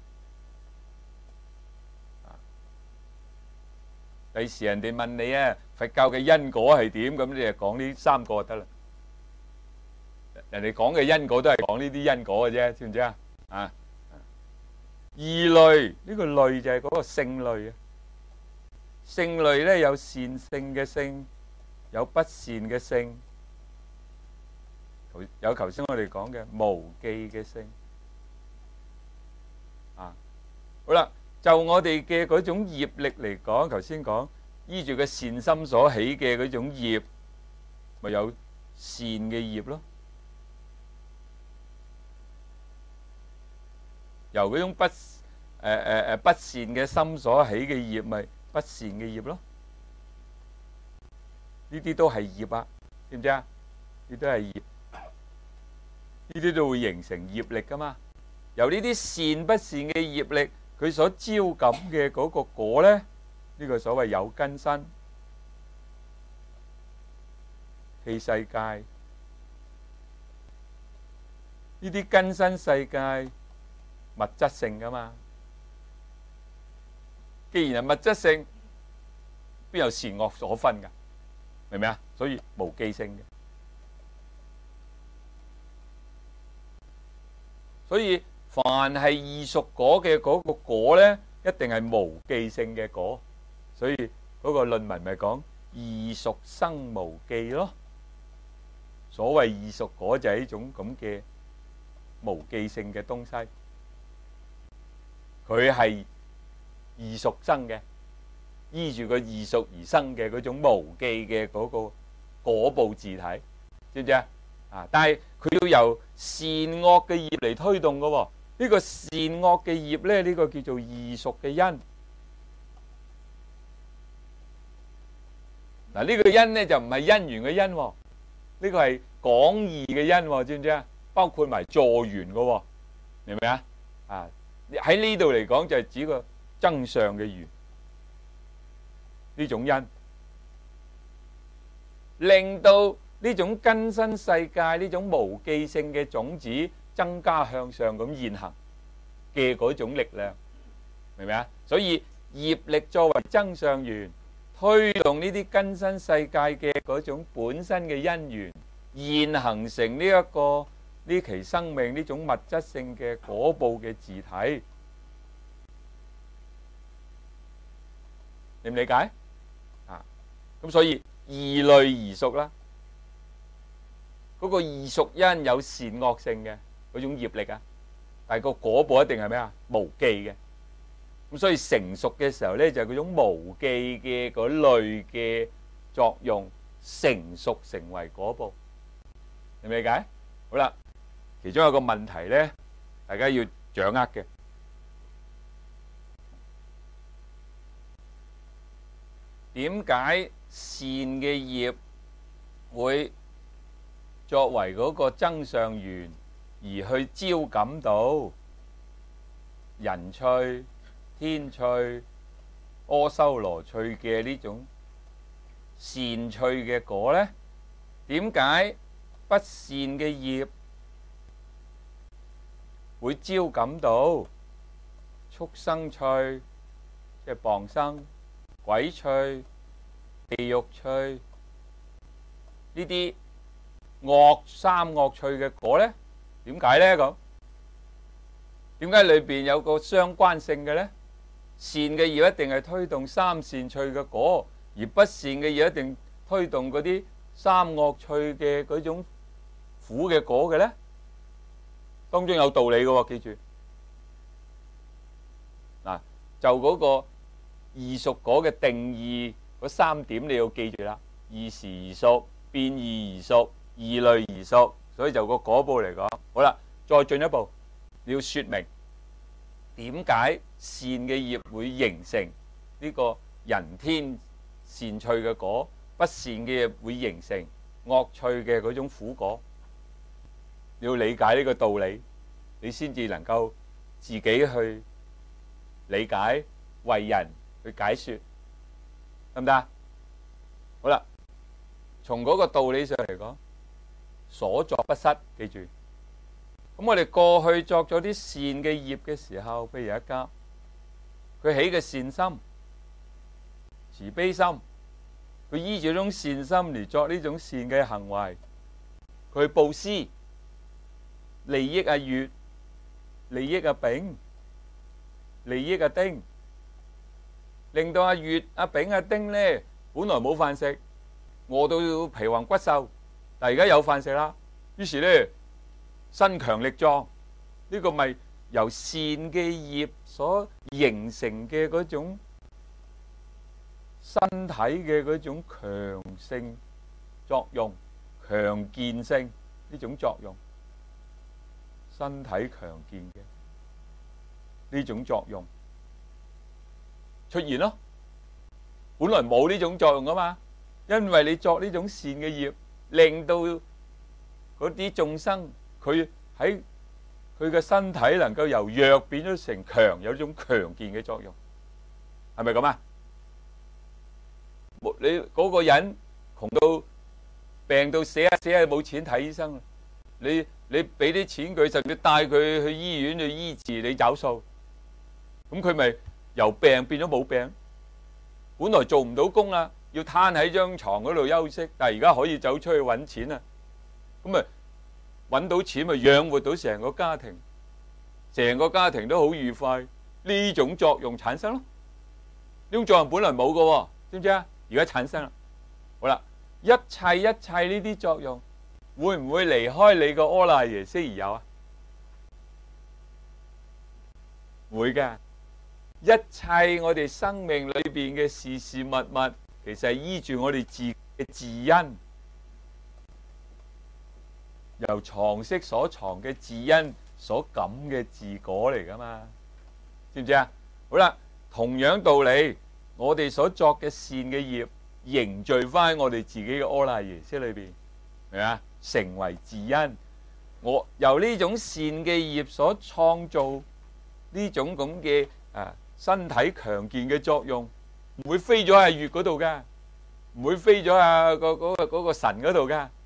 第時人哋問你啊，佛教嘅因果係點？咁你就講呢三個就得啦。人哋講嘅因果都係講呢啲因果嘅啫，知唔知啊？啊，異類呢個類就係嗰個性類啊。性類咧有善性嘅性，有不善嘅性。有頭先我哋講嘅無記嘅性啊，好啦，就我哋嘅嗰種業力嚟講，頭先講依住個善心所起嘅嗰種業，咪有善嘅業咯。由嗰種不誒誒誒不善嘅心所起嘅業，咪不善嘅業咯。呢啲都係業啊，知唔知啊？呢啲都係業。呢啲都會形成業力噶嘛，由呢啲善不善嘅業力，佢所招感嘅嗰個果咧，呢個所謂有根身器世界，呢啲根身世界物質性噶嘛，既然係物質性，邊有善惡所分噶？明唔明啊？所以無記性嘅。所以凡係異熟果嘅嗰個果咧，一定係無記性嘅果。所以嗰個論文咪講異熟生無記咯。所謂異熟果就係呢種咁嘅無記性嘅東西，佢係異熟生嘅，依住個異熟而生嘅嗰種無記嘅嗰個果報自體，知唔知啊？啊！但係佢要由善惡嘅業嚟推動嘅喎，呢個善惡嘅業咧，呢個叫做異熟嘅因。嗱，呢個因咧就唔係因緣嘅因，呢個係廣義嘅因，知唔知啊？包括埋助緣嘅，明唔明啊？啊！喺呢度嚟講就係指個增上嘅緣。 呢種因，令到呢種更新世界呢種無記性嘅種子增加向上咁現行嘅嗰種力量，明唔明啊？所以業力作為增上緣，推動呢啲更新世界嘅嗰種本身嘅因緣現行成呢一個呢期生命呢種物質性嘅果報嘅自體，理唔理解啊？咁所以異類異熟啦，嗰個異熟因有善惡性嘅嗰種業力啊，但係個果報一定係咩啊？無記嘅。咁所以成熟嘅時候咧，就係嗰種無記嘅嗰類嘅作用成熟成為果報，理唔理解？好啦，其中有個問題咧，大家要掌握嘅，點解善嘅業會作為嗰個增上緣而去招感到人趣、天趣、阿修羅趣嘅呢種善趣嘅果呢？點解不善嘅業會招感到畜生趣，即係傍生、鬼趣、地獄趣呢啲惡三惡趣嘅果呢？點解呢？咁點解裏邊有個相關性嘅呢？善嘅業一定係推動三善趣嘅果，而不善嘅業一定推動嗰啲三惡趣嘅嗰種苦嘅果嘅呢？當中有道理嘅喎，記住嗱，就嗰個異熟果嘅定義嗰三點你要記住啦。異時異熟、變異而熟、異類而熟，所以就個果報嚟講，好啦，再進一步，你要說明點解善嘅業會形成呢個人天善趣嘅果，不善嘅業會形成惡趣嘅嗰種苦果。你要理解呢個道理，你先至能夠自己去理解，為人去解說，得唔得啊？好啦，從嗰個道理上嚟講，所作不失，記住。咁我哋過去作咗啲善嘅業嘅時候，譬如一家，佢起嘅善心、慈悲心，佢依住種善心嚟作呢種善嘅行為，佢布施，利益阿月，利益阿丙，利益阿丁，令到阿月、阿丙、阿丁呢，本來冇飯食，餓到皮黃骨瘦，但係而家有飯食啦，於是呢，身強力壯，呢個咪由善嘅業所形成嘅嗰種身體嘅嗰種強性作用、強健性呢種作用，身體強健嘅呢種作用出現咯。本來冇呢種作用噶嘛，因為你作呢種善嘅業，令到嗰啲眾生佢喺佢嘅身體能夠由弱變咗成強，有一種強健嘅作用，係咪咁啊？你嗰個人窮到病到死啊死啊冇錢睇醫生，你你俾啲錢佢，甚至帶佢去醫院去醫治，你找數，咁佢咪由病變咗冇病？本來做唔到工啦，要攤喺張床嗰度休息，但係而家可以走出去揾錢啊！咁咪揾到錢咪養活到成個家庭，成個家庭都好愉快，呢種作用產生咯。呢種作用本來冇㗎，知唔知啊？而家產生啦。好啦，一切一切呢啲作用會唔會離開你個阿賴耶識而有啊？會嘅。一切我哋生命裏邊嘅事事物物，其實係依住我哋自己嘅自因，由藏識所藏嘅自因所感嘅自果嚟噶嘛？知唔知啊？好啦，同樣道理，我哋所作嘅善嘅業，凝聚翻喺我哋自己嘅阿賴耶識裏邊，明嘛？成為自因，我由呢種善嘅業所創造呢種咁嘅啊身體強健嘅作用， 唔會飛咗喺月嗰度噶，唔會飛咗喺個嗰個嗰個神嗰度噶，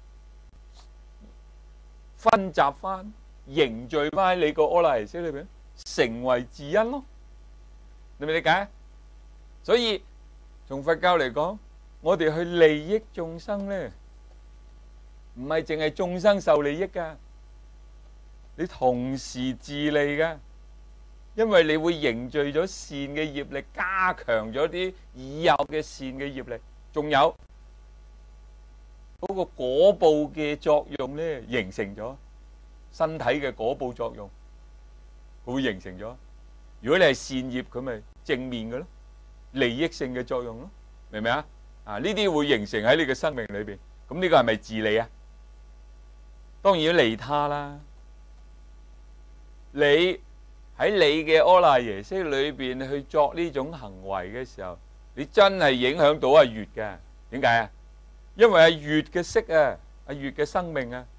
分集翻凝聚翻你個阿賴耶識裏邊，成為自因咯。你明唔理解？所以從佛教嚟講，我哋去利益眾生咧，唔係淨係眾生受利益噶，你同時自利噶，因為你會凝聚咗善嘅業力，加強咗啲已有嘅善嘅業力，仲有嗰個果報嘅作用咧，形成咗身體嘅果報作用，會形成咗。如果你係善業，佢咪正面嘅咯，利益性嘅作用咯，明唔明啊？啊，呢啲會形成喺你嘅生命裏邊，咁呢個係咪自利啊？當然利他啦。你喺你嘅阿賴耶識裏邊去作呢種行為嘅時候，你真係影響到阿月嘅。點解啊？因為阿月嘅識啊，阿月嘅生命啊，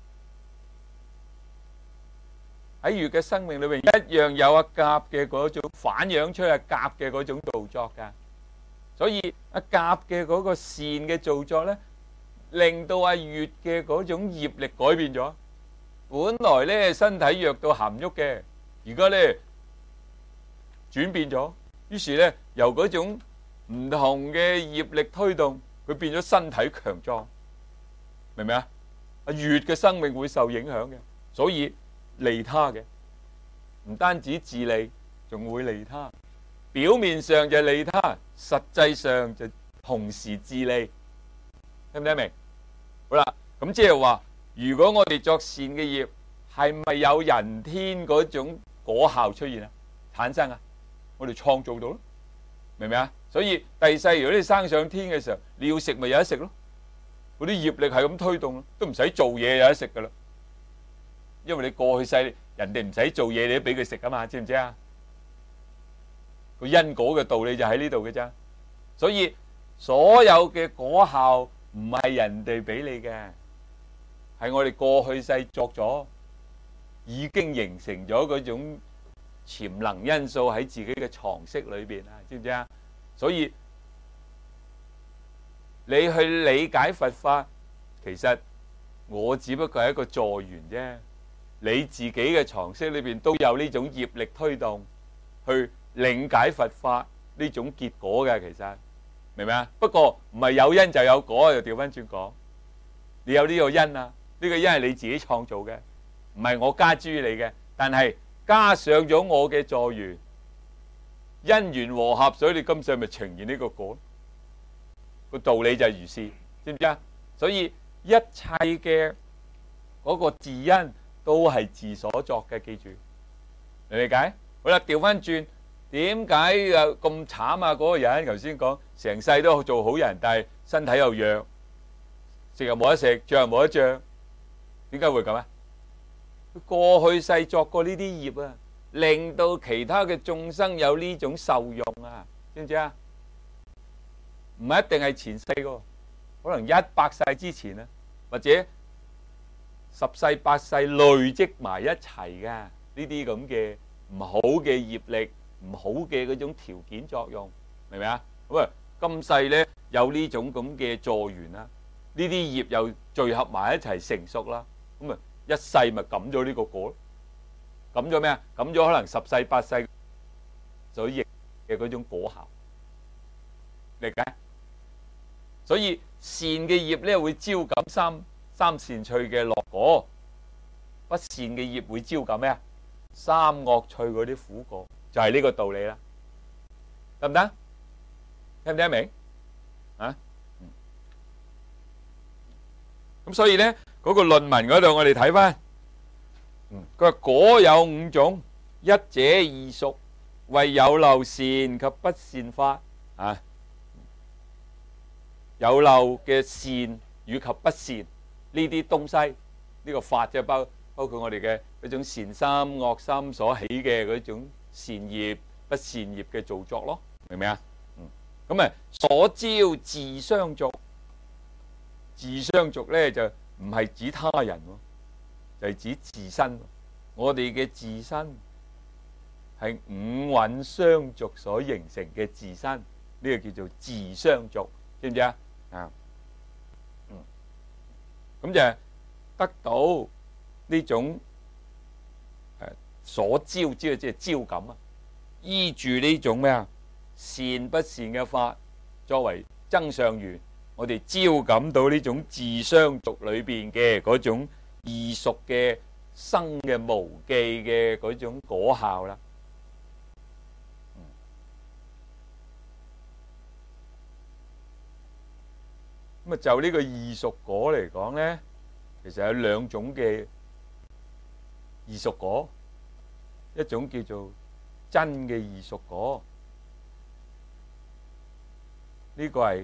喺月嘅生命裏邊一樣有阿甲嘅嗰種反映出阿甲嘅嗰種造作噶。所以阿甲嘅嗰個善嘅造作咧，令到阿月嘅嗰種業力改變咗。本來咧身體弱到含喐嘅，而家咧轉變咗，於是咧由嗰種唔同嘅業力推動，佢變咗身體強壯，明唔明啊？阿月嘅生命會受影響嘅，所以利他嘅，唔單止自利，仲會利他。表面上就利他，實際上就同時自利，聽唔聽得明？好啦，咁即係話，如果我哋作善嘅業，係咪有人天嗰種果效出現啊？產生啊？我哋創造到咯，明唔明啊？所以第世如果你生上天嘅時候，你要食咪有得食咯，嗰啲業力係咁推動，都唔使做嘢有得食噶啦。因為你過去世人哋唔使做嘢，你都俾佢食噶嘛，知唔知啊？個因果嘅道理就喺呢度嘅啫。所以所有嘅果效唔係人哋俾你嘅，係我哋過去世作咗，已經形成咗嗰種潛能因素喺自己嘅藏識裏邊啊，知唔知啊？所以你去理解佛法，其實我只不過係一個助緣啫。你自己嘅藏識裏邊都有呢種業力推動，去理解佛法呢種結果嘅，其實明唔明啊？不過唔係有因就有果，就調翻轉講，你有呢個因啊，呢個因係你自己創造嘅，唔係我加諸你嘅，但係加上咗我嘅助緣，因緣和合，所以你今世咪呈現呢個果。個道理就係如是，知唔知啊？所以一切嘅嗰個自因都係自所作嘅，記住，你理解？好啦，調翻轉，點解又咁慘啊？嗰個人頭先講成世都做好人，但係身體又弱，食又冇得食，着又冇得着，點解會咁啊？佢過去世作過呢啲業啊，令到其他嘅眾生有呢種受用啊，知唔知啊？唔係一定係前世噶，可能一百世之前啊，或者十世八世累積埋一齊噶，呢啲咁嘅唔好嘅業力，唔好嘅嗰種條件作用，明唔明啊？咁啊，今世咧有呢種咁嘅助緣啦，呢啲業又聚合埋一齊成熟啦，咁啊一世咪感咗呢個果，感咗咩啊？感咗可能十世八世所益嘅嗰種果效，理解？所以善嘅業咧會招感三三善趣嘅樂果，不善嘅業會招感咩啊？三惡趣嗰啲苦果，就係呢個道理啦，得唔得？聽唔聽得明啊？咁所以咧嗰個論文嗰度我哋睇翻，佢話果有五種，一者異熟，為有漏善及不善法啊。有漏嘅善與及不善呢啲東西，呢個法即係包包括我哋嘅嗰種善心惡心所起嘅嗰種善業不善業嘅造作咯，明唔明啊？嗯，咁啊所招自相續，自相續咧就唔係指他人喎，就係指自身。我哋嘅自身係五蘊相續所形成嘅自身， 呢個叫做自相續，知唔知啊？啊，嗯，咁就係得到呢種誒所招，招即係招感啊，依住呢種咩啊善不善嘅法作為增上緣，我哋招感到呢種自相續裏邊嘅嗰種異熟嘅生嘅無記嘅嗰種果效啦。咁啊，就呢個異熟果嚟講咧，其實有兩種嘅異熟果，一種叫做真嘅異熟果，呢個係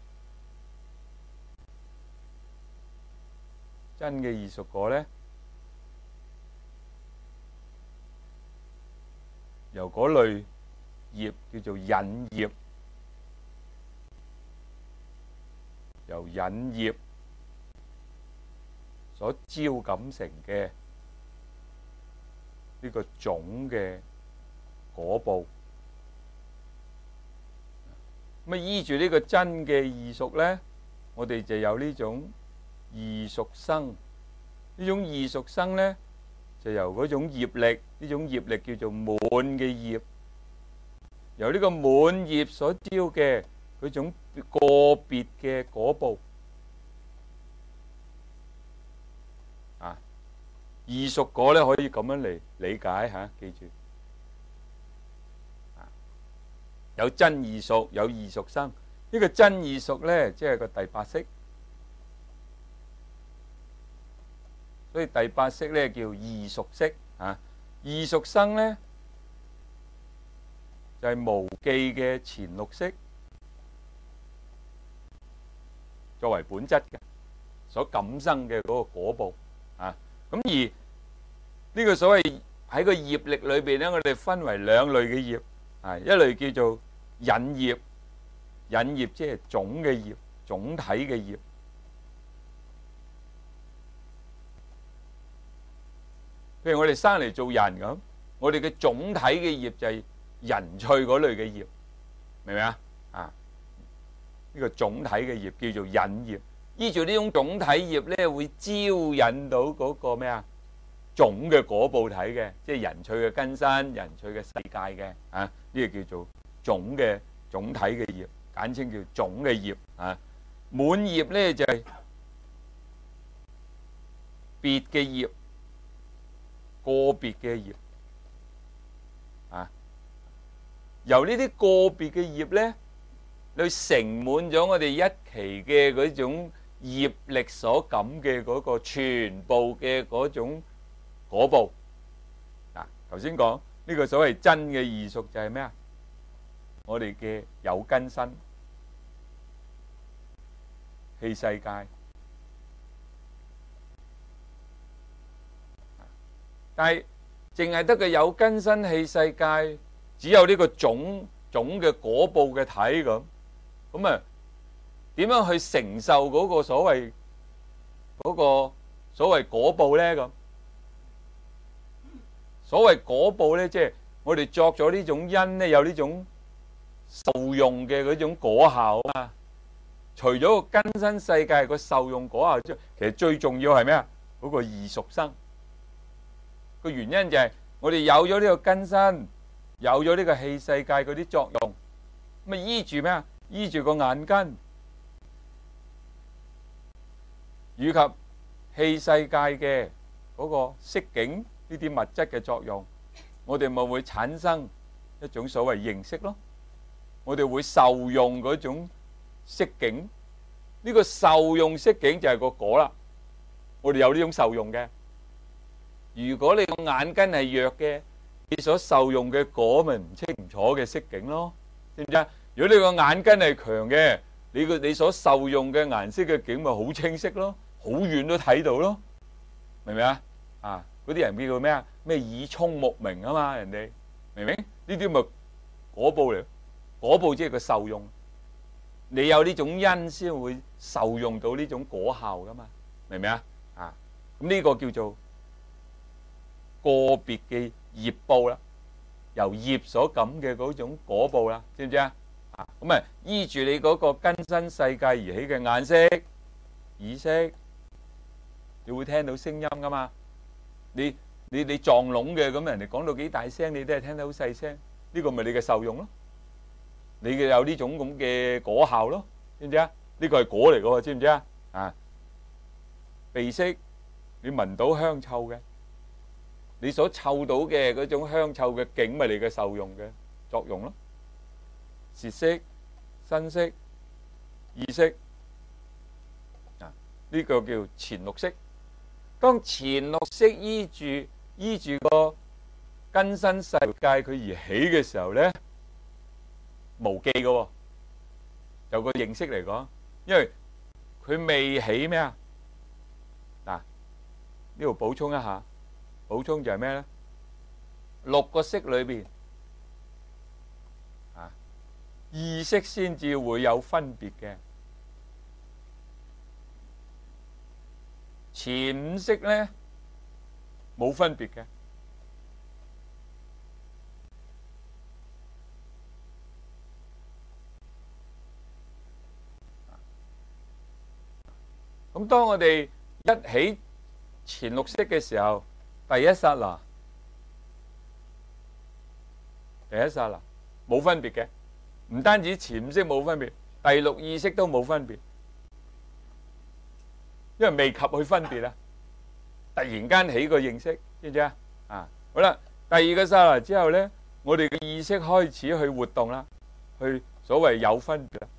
真嘅異熟果咧，由嗰類業叫做引業，由引業所招感成嘅呢個種嘅果報，咁啊依住呢個真嘅異熟咧，我哋就有呢種異熟生。呢種異熟生咧，就由嗰種業力，呢種業力叫做滿嘅業，由呢個滿業所招嘅嗰種個別嘅果報啊，異熟果咧可以咁樣嚟理解吓，記住啊，有真異熟，有異熟生。呢個真異熟咧，即係個第八識，所以第八識咧叫異熟識啊。異熟生咧就係無記嘅前六識作為本質嘅所感生嘅嗰個果報啊。咁而呢個所謂喺個業力裏邊咧，我哋分為兩類嘅業啊，一類叫做引業，引業即係總嘅業，總體嘅業。譬如我哋生嚟做人咁，我哋嘅總體嘅業就係人趣嗰類嘅業，明唔明啊？啊，呢個總體嘅業叫做引業，依住呢種總體業咧，會招引到嗰個咩啊？總嘅果報體嘅，即係人趣嘅根身、人趣嘅世界嘅啊，呢個叫做總嘅總體嘅業，簡稱叫總嘅業啊。滿業咧就係別嘅業。個別嘅業啊，由呢啲個別嘅業咧，去盛滿咗我哋一期嘅嗰種業力所感嘅嗰個全部嘅嗰種果報啊。頭先講呢個所謂真嘅異熟就係咩啊？我哋嘅有根身、器世界。但係淨係得個有根身器世界，只有呢個總總嘅果報嘅體咁，咁啊點樣去承受嗰個所謂嗰個所謂果報咧？咁所謂果報咧，即係我哋作咗呢種因咧，有呢種受用嘅嗰種果效啊。除咗個根身世界個受用果效之外，其實最重要係咩啊？嗰個異熟生。個原因就係我哋有咗呢個根身，有咗呢個器世界嗰啲作用，咁啊依住咩啊？依住個眼根，以及器世界嘅嗰個色境呢啲物質嘅作用，我哋咪會產生一種所謂認識咯。我哋會受用嗰種色境，呢個受用色境就係個果啦。我哋有呢種受用嘅。如果你個眼根係弱嘅，你所受用嘅果咪唔清唔楚嘅色境咯，知唔知啊？如果你個眼根係強嘅，你個你所受用嘅顏色嘅境咪好清晰咯，好遠都睇到咯，明唔明啊？啊，嗰啲人叫做咩啊？咩耳聰目明啊嘛，人哋明唔明？呢啲咪果報嚟，果報即係個受用，你有呢種因先會受用到呢種果效噶嘛，明唔明啊？啊，咁呢個叫做個別嘅業報啦，由業所感嘅嗰種果報啦，知唔知啊？ 啊，咁啊依住你嗰個根身世界而起嘅眼識、耳識，你會聽到聲音噶嘛？你你你撞聾嘅，咁人哋講到幾大聲，你都係聽得好細聲。呢個咪你嘅受用咯，你嘅有呢種咁嘅果效咯，知唔知啊？呢個係果嚟嘅，知唔知啊？啊，鼻識你聞到香臭嘅，你所嗅到嘅嗰種香臭嘅境，咪你嘅受用嘅作用咯。舌識、身識、意識啊，呢個叫前六識。當前六識依住依住個根身世界佢而起嘅時候咧，無記嘅，有個認識嚟講，因為佢未起咩啊？嗱，呢度補充一下，補充就係咩咧？六個識裏邊啊，意識先至會有分別嘅。前五識咧冇分別嘅，咁當我哋一起前六識嘅時候，第一剎那，第一剎那冇分別嘅，唔單止前五識冇分別，第六意識都冇分別。因為未及去分別啊，突然間起個認識，知唔知啊？啊，好啦，第二個剎那之後咧，我哋嘅意識開始去活動啦，去所謂有分別啦。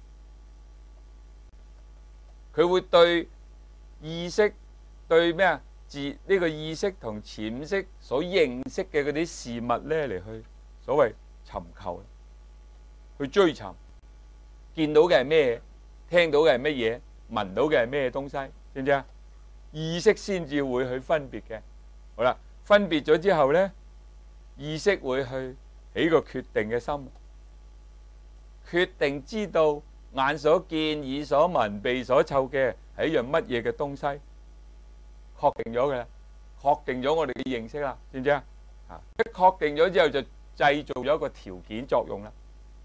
佢會對意識對咩啊？自呢個意識同潛意識所認識嘅嗰啲事物咧嚟去所謂尋求，去追尋，見到嘅係咩？聽到嘅係乜嘢？聞到嘅係咩東西？知唔知啊？意識先至會去分別嘅。好啦，分別咗之後咧，意識會去起個決定嘅心，決定知道眼所見、耳所聞、鼻所嗅嘅係一樣乜嘢嘅東西，確定咗嘅啦，確定咗我哋嘅認識啦，知唔知啊？啊，一確定咗之後就製造咗一個條件作用啦。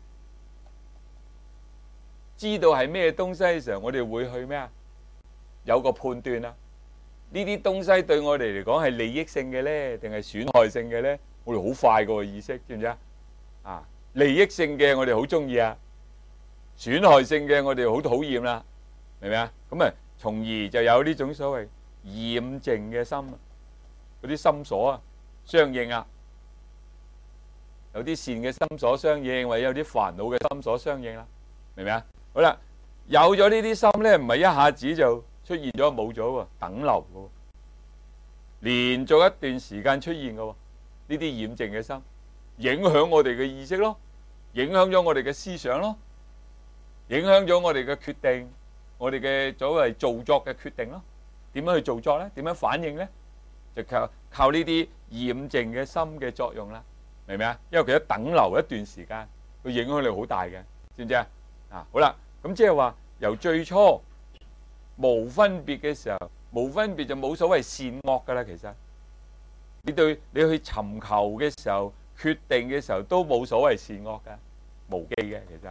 知道係咩東西嘅時候，我哋會去咩啊？有個判斷啦，呢啲東西對我哋嚟講係利益性嘅咧，定係損害性嘅咧？我哋好快個意識，知唔知啊？啊，利益性嘅我哋好中意啊，損害性嘅我哋好討厭啦，明唔明啊？咁啊，從而就有呢種所謂染淨嘅心，嗰啲心所啊相應啊，有啲善嘅心所相應，或者有啲煩惱嘅心所相應啦，明唔明啊？好啦，有咗呢啲心咧，唔係一下子就出現咗冇咗喎，等流嘅喎，連續一段時間出現嘅喎，呢啲染淨嘅心，影響我哋嘅意識咯，影響咗我哋嘅思想咯，影響咗我哋嘅決定，我哋嘅所謂造作嘅決定咯。點樣去造作咧？點樣反應咧？就靠靠呢啲染淨嘅心嘅作用啦，明唔明啊？因為佢一等流一段時間，佢影響力好大嘅，知唔知啊？啊，好啦，咁即係話由最初無分別嘅時候，無分別就冇所謂善惡噶啦。其實你對你去尋求嘅時候，決定嘅時候都冇所謂善惡噶，無記嘅。其實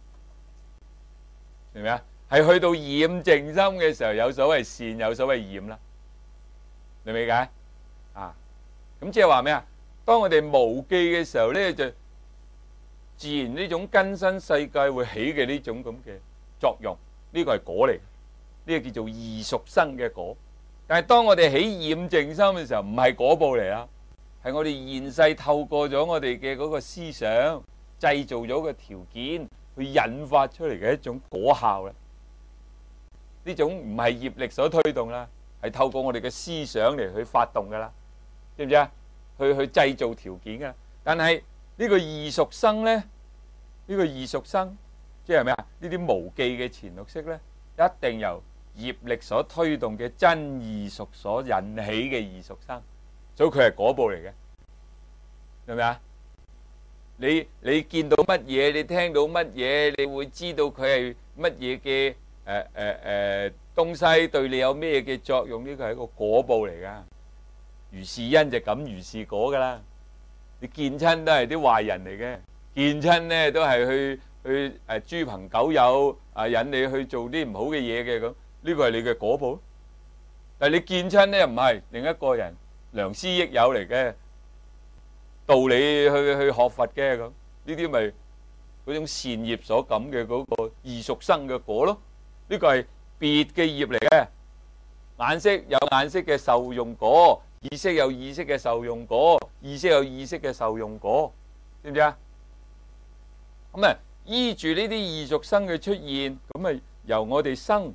明唔明啊？係去到染淨心嘅時候，有所謂善，有所謂染啦。你明唔理解啊？咁即係話咩啊？當我哋無記嘅時候咧，就自然呢種根身世界會起嘅呢種咁嘅作用，呢個係果嚟，呢個叫做異熟生嘅果。但係當我哋起染淨心嘅時候，唔係果報嚟啦，係我哋現世透過咗我哋嘅嗰個思想，製造咗個條件，去引發出嚟嘅一種果效啦。呢種唔係業力所推動啦，係透過我哋嘅思想嚟去發動噶啦，知唔知啊？去去製造條件噶。但係呢個異熟生咧，呢個異熟生即係咩啊？呢啲無記嘅前六識咧，一定由業力所推動嘅真異熟所引起嘅異熟生，所以佢係果報嚟嘅，係咪啊？你你見到乜嘢，你聽到乜嘢，你會知道佢係乜嘢嘅誒誒誒東西對你有咩嘅作用？呢個係一個果報嚟噶，如是因就咁如是果噶啦。你見親都係啲壞人嚟嘅，見親咧都係去去誒豬朋狗友啊，引你去做啲唔好嘅嘢嘅咁，呢個係你嘅果報。但係你見親咧唔係另一個人良師益友嚟嘅，道理去去學佛嘅咁，呢啲咪嗰種善業所感嘅嗰個異熟生嘅果咯。呢個係別嘅業嚟嘅，眼識有眼識嘅受用果，意識有意識嘅受用果，意識有意識嘅受用果，知唔知啊？咁啊，依住呢啲異熟生嘅出現，咁啊由我哋生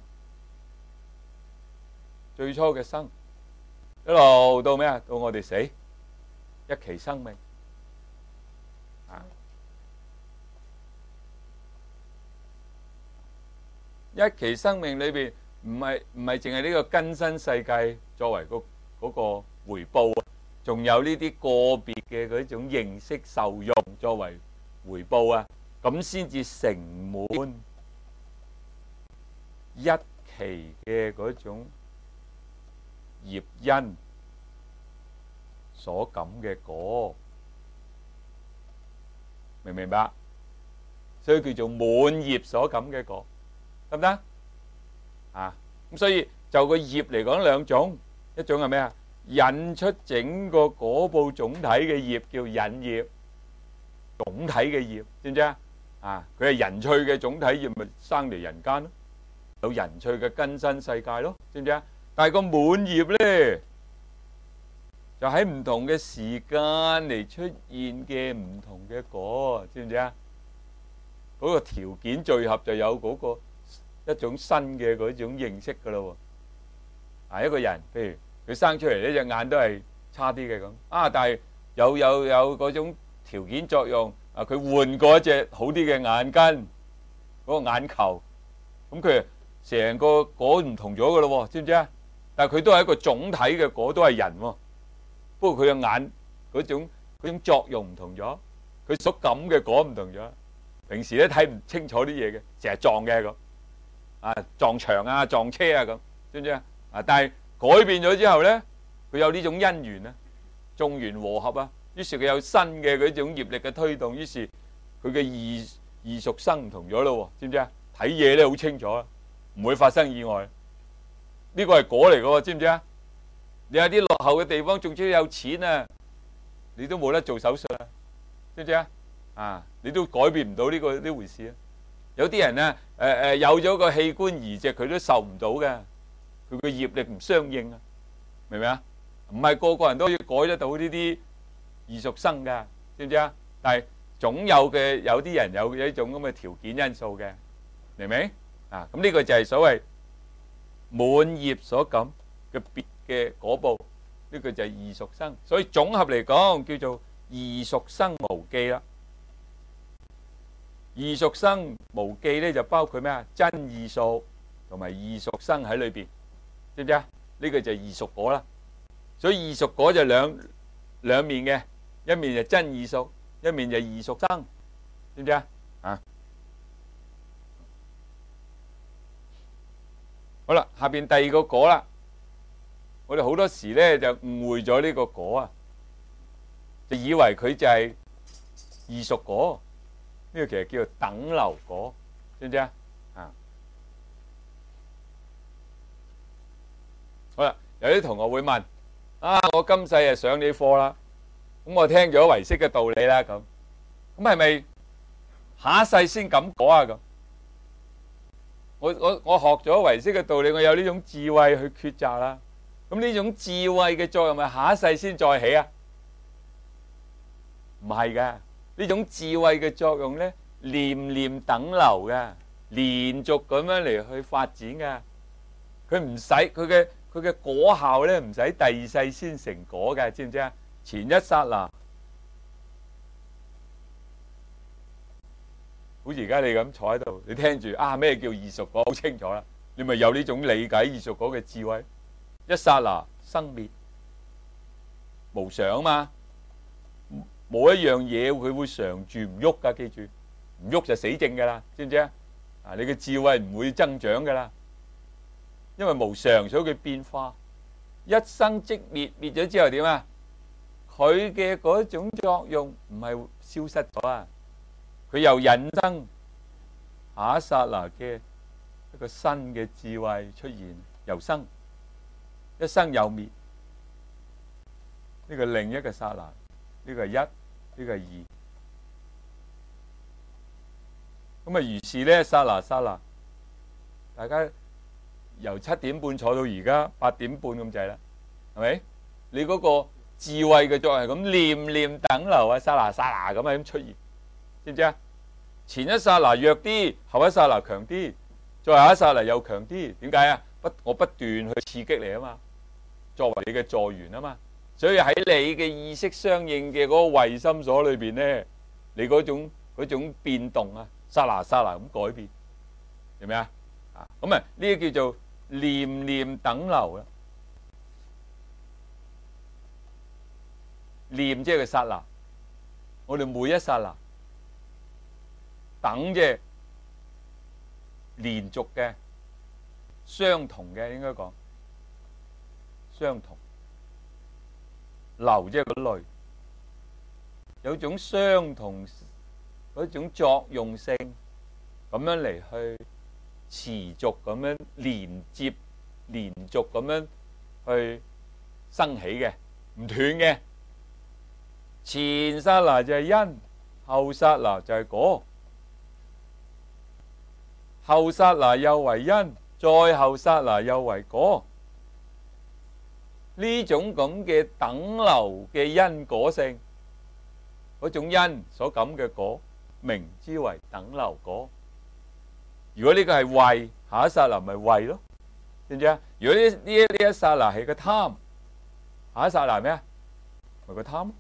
最初嘅生，一路到咩啊？到我哋死，一期生命啊！一期生命裏邊唔係唔係淨係呢個根身世界作為個嗰個回報啊，仲有呢啲個別嘅嗰種認識受用作為回報啊，咁先至成滿一期嘅嗰種業因所感嘅果，明唔明白？所以叫做滿業所感嘅果。得唔得啊？咁所以就個業嚟講兩種，一種係咩啊？引出整個果報總體嘅業叫引業，總體嘅業，知唔知啊？啊，佢係人趣嘅總體業，咪生嚟人間咯，有人趣嘅根身世界咯，知唔知啊？但係個滿業咧，就喺唔同嘅時間嚟出現嘅唔同嘅果，知唔知啊？嗰個條件聚合就有嗰個。一種新嘅嗰種認識噶咯喎，啊一個人，譬如佢生出嚟呢隻眼都係差啲嘅咁，啊但係有有有嗰種條件作用，啊佢換過一隻好啲嘅眼根，嗰個眼球，咁佢成個果唔同咗噶咯喎，知唔知啊？但係佢都係一個總體嘅果，都係人喎，不過佢嘅眼嗰種嗰種作用唔同咗，佢所感嘅果唔同咗，平時咧睇唔清楚啲嘢嘅，成日撞嘅咁。啊撞牆啊撞車啊咁，知唔知啊？啊但係改變咗之後咧，佢有呢種因緣啊，眾緣和合啊，於是佢有新嘅嗰種業力嘅推動，於是佢嘅異異熟生唔同咗咯喎，知唔知啊？睇嘢咧好清楚啊，唔會發生意外。呢個係果嚟嘅喎，知唔知啊？你有啲落後嘅地方，仲只要有錢啊，你都冇得做手術啊，知唔知啊？啊，你都改變唔到呢個呢回事啊！有啲人咧，誒、呃、誒有咗個器官移植，佢都受唔到嘅，佢個業力唔相應啊，明唔明啊？唔係個個人都可以改得到呢啲異熟生噶，知唔知啊？但係總有嘅，有啲人有一種咁嘅條件因素嘅，明唔明啊？咁呢個就係所謂滿業所感嘅別嘅果報，呢、這個就係異熟生。所以總合嚟講，叫做異熟生無記啦。異熟生無記咧就包括咩啊？真異熟同埋異熟生喺裏邊，知唔知啊？呢個就係異熟果啦。所以異熟果就兩兩面嘅，一面就真異熟，一面就異熟生，知唔知啊？啊，好啦，下邊第二個果啦。我哋好多時咧就誤會咗呢個果啊，就以為佢就係異熟果。呢個其實叫做等流果，知唔知啊？啊，好啦，有啲同學會問：啊，我今世啊上你課啦，咁我聽咗唯識嘅道理啦，咁咁係咪下一世先咁果啊？咁我我我學咗唯識嘅道理，我有呢種智慧去抉擇啦。咁呢種智慧嘅作用係下一世先再起啊？唔係嘅。呢種智慧嘅作用咧，念念等流嘅，連續咁樣嚟去發展嘅。佢唔使佢嘅佢嘅果效咧，唔使第二世先成果嘅，知唔知啊？前一剎那，好似而家你咁坐喺度，你聽住啊咩叫異熟果，好清楚啦。你咪有呢種理解異熟果嘅智慧。一剎那生滅，無常嘛。冇一樣嘢佢會常住唔喐噶，記住，唔喐就死症噶啦，知唔知啊？啊，你嘅智慧唔會增長噶啦，因為無常，所以佢變化，一生即滅，滅咗之後點啊？佢嘅嗰種作用唔係消失咗啊，佢又引生下一剎那嘅一個新嘅智慧出現，由生一生有滅，呢個另一個剎那，呢個係一，呢個係二。咁啊，如是咧，剎那剎那，大家由七點半坐到而家八點半咁滯啦，係咪？你嗰個智慧嘅作用係咁念念等流啊，剎那剎那咁樣出現，知唔知啊？前一剎那弱啲，後一剎那強啲，再下一剎那又強啲。點解啊？不，我不斷去刺激你啊嘛，作為你嘅助緣啊嘛。所以喺你嘅意識相應嘅嗰個慧心所裏邊咧，你嗰種嗰種變動啊，剎那剎那咁改變，明唔明啊？啊，咁啊呢啲叫做念念等流啦。念即係個剎那，我哋每一剎那。等即連續嘅、相同嘅，應該講相同。流即係個類，有種相同嗰種作用性，咁樣嚟去持續咁樣連接、連續咁樣去生起嘅，唔斷嘅。前剎那就係因，後剎那就係果。後剎那又為因，再後剎那又為果。呢種咁嘅等流嘅因果性，嗰種因所感嘅果，名之為等流果。如果呢個係慧，下一剎那咪慧咯，知唔知啊？如果呢呢呢一剎那係個貪，下一剎那咩啊？咪個貪，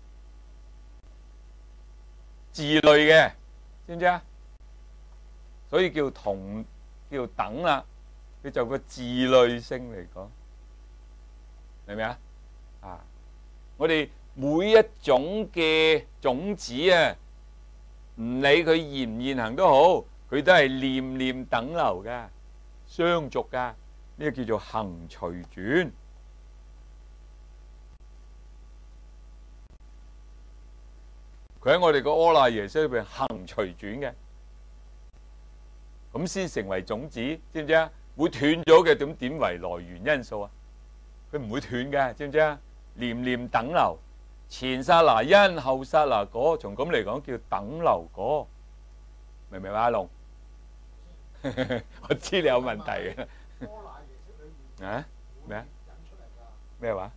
自類嘅，知唔知啊？所以叫同叫等啦，佢就個自類性嚟講，明唔明啊？啊，我哋每一種嘅種子啊，唔理佢現唔現行都好，佢都係念念等流噶，相續噶，呢個叫做行隨轉。佢喺我哋個阿賴耶識裏邊行隨轉嘅。咁先成為種子，知唔知啊？會斷咗嘅點點為來源因素啊？佢唔會斷嘅，知唔知啊？念念等流，前剎那因，後剎那果，從咁嚟講叫等流果，明唔明啊？阿龍，我知你有問題嘅。啊？咩啊？咩話？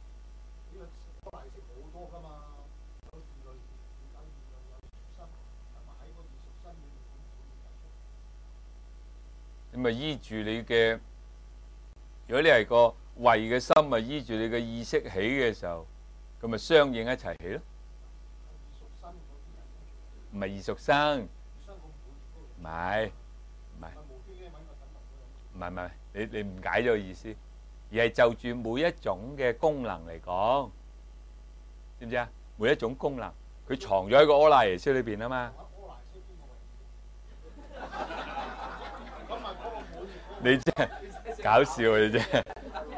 你咪依住你嘅，如果你係個慧嘅心，咪依住你嘅意識起嘅時候，咁咪相應一齊起咯。唔係異熟生，唔係唔係唔係唔係，你你誤解咗個意思，而係就住每一種嘅功能嚟講，知唔知啊？每一種功能，佢藏咗喺個阿賴耶識裏邊啊嘛。你真係搞笑你真係。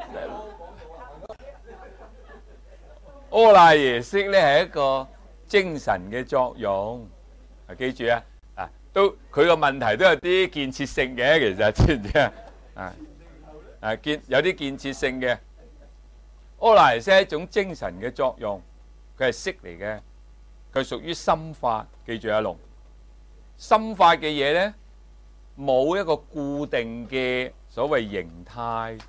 阿賴耶識咧係一個精神嘅作用，啊記住啊，啊都佢個問題都有啲建設性嘅，其實知唔知啊？啊啊建有啲建設性嘅。阿賴耶識係一種精神嘅作用，佢係識嚟嘅，佢屬於心法。記住阿龍，心法嘅嘢咧，冇一個固定嘅所謂形態，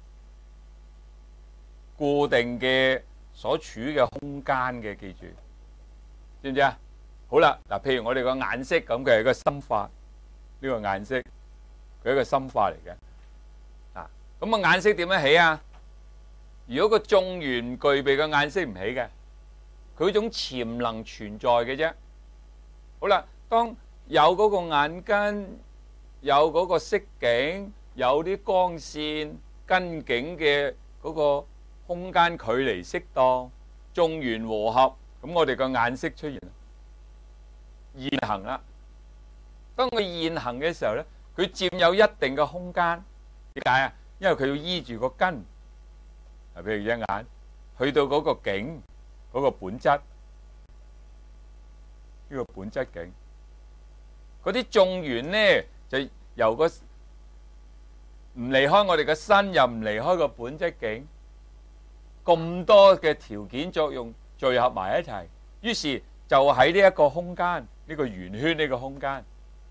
固定嘅所處嘅空間嘅，記住，知唔知啊？好啦，嗱，譬如我哋個眼識咁，佢係一個心法，呢個眼識佢係一個心法嚟嘅。嗱，咁啊眼識點樣起啊？如果個眾緣具備個眼識唔起嘅，佢嗰種潛能存在嘅啫。好啦，當有嗰個眼根，有嗰個色境，有啲光線根境嘅嗰個空間距離適當，眾緣和合，咁我哋個眼識出現現行啦。當佢現行嘅時候咧，佢佔有一定嘅空間。點解啊？因為佢要依住個根，啊，譬如一眼去到嗰個境，嗰個本質，呢個本質境，嗰啲眾緣咧就由個唔離開我哋嘅身，又唔離開個本質境，咁多嘅條件作用聚合埋一齊，於是就喺呢一個空間，呢個圓圈呢個空間，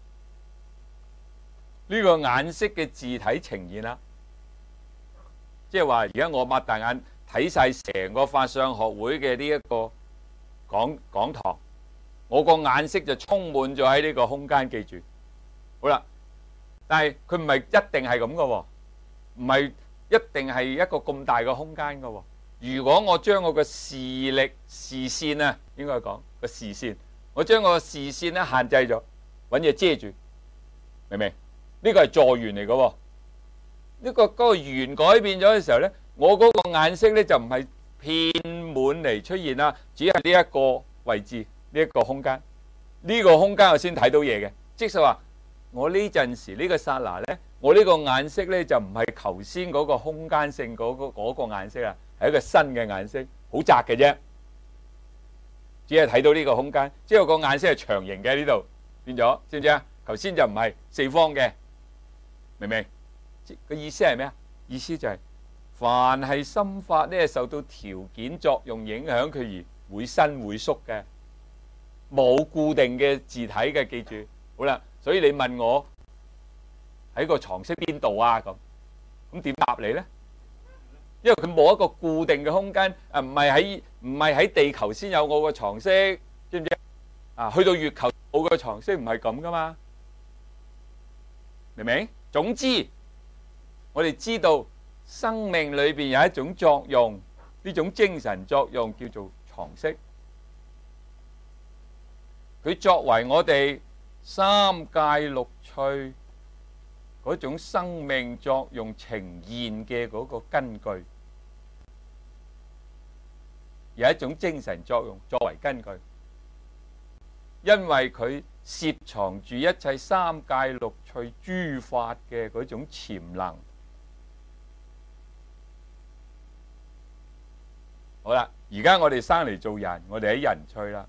呢個眼色嘅字體呈現啦。即係話，而家我擘大眼睇晒成個法相學會嘅呢一個講講堂，我個眼色就充滿咗喺呢個空間。記住，好啦，但係佢唔係一定係咁噶喎，唔係一定係一個咁大嘅空間噶喎。如果我將我個視力視線啊，應該講個視線，我將我個視線咧限制咗，揾嘢遮住，明唔明？呢個係助緣嚟嘅喎。呢個嗰個圓改變咗嘅時候咧，我嗰個眼色咧就唔係遍滿嚟出現啦，只係呢一個位置，呢一個空間，呢個空間我先睇到嘢嘅。即係話我呢陣時呢個剎那咧，我呢個眼色咧就唔係頭先嗰個空間性嗰個嗰個眼色啊，係一個新嘅眼色，好窄嘅啫，只係睇到呢個空間，即係個眼色係長形嘅，呢度變咗，知唔知啊？頭先就唔係四方嘅，明唔明？個意思係咩啊？意思就係凡係心法咧，受到條件作用影響，佢而會伸會縮嘅，冇固定嘅字體嘅。記住，好啦，所以你問我喺個床色邊度啊？咁咁點答你咧？因為佢冇一個固定嘅空間，誒唔係喺唔係喺地球先有我個床色，知唔知啊？去到月球我個床色唔係咁噶嘛，明唔明？總之。我哋知道生命裏邊有一種作用，呢種精神作用叫做床色。佢作為我哋三界六趣嗰種生命作用呈現嘅嗰個根據，有一種精神作用作為根據，因為佢攝藏住一切三界六趣諸法嘅嗰種潛能。好啦，而家我哋生嚟做人，我哋喺人趣啦。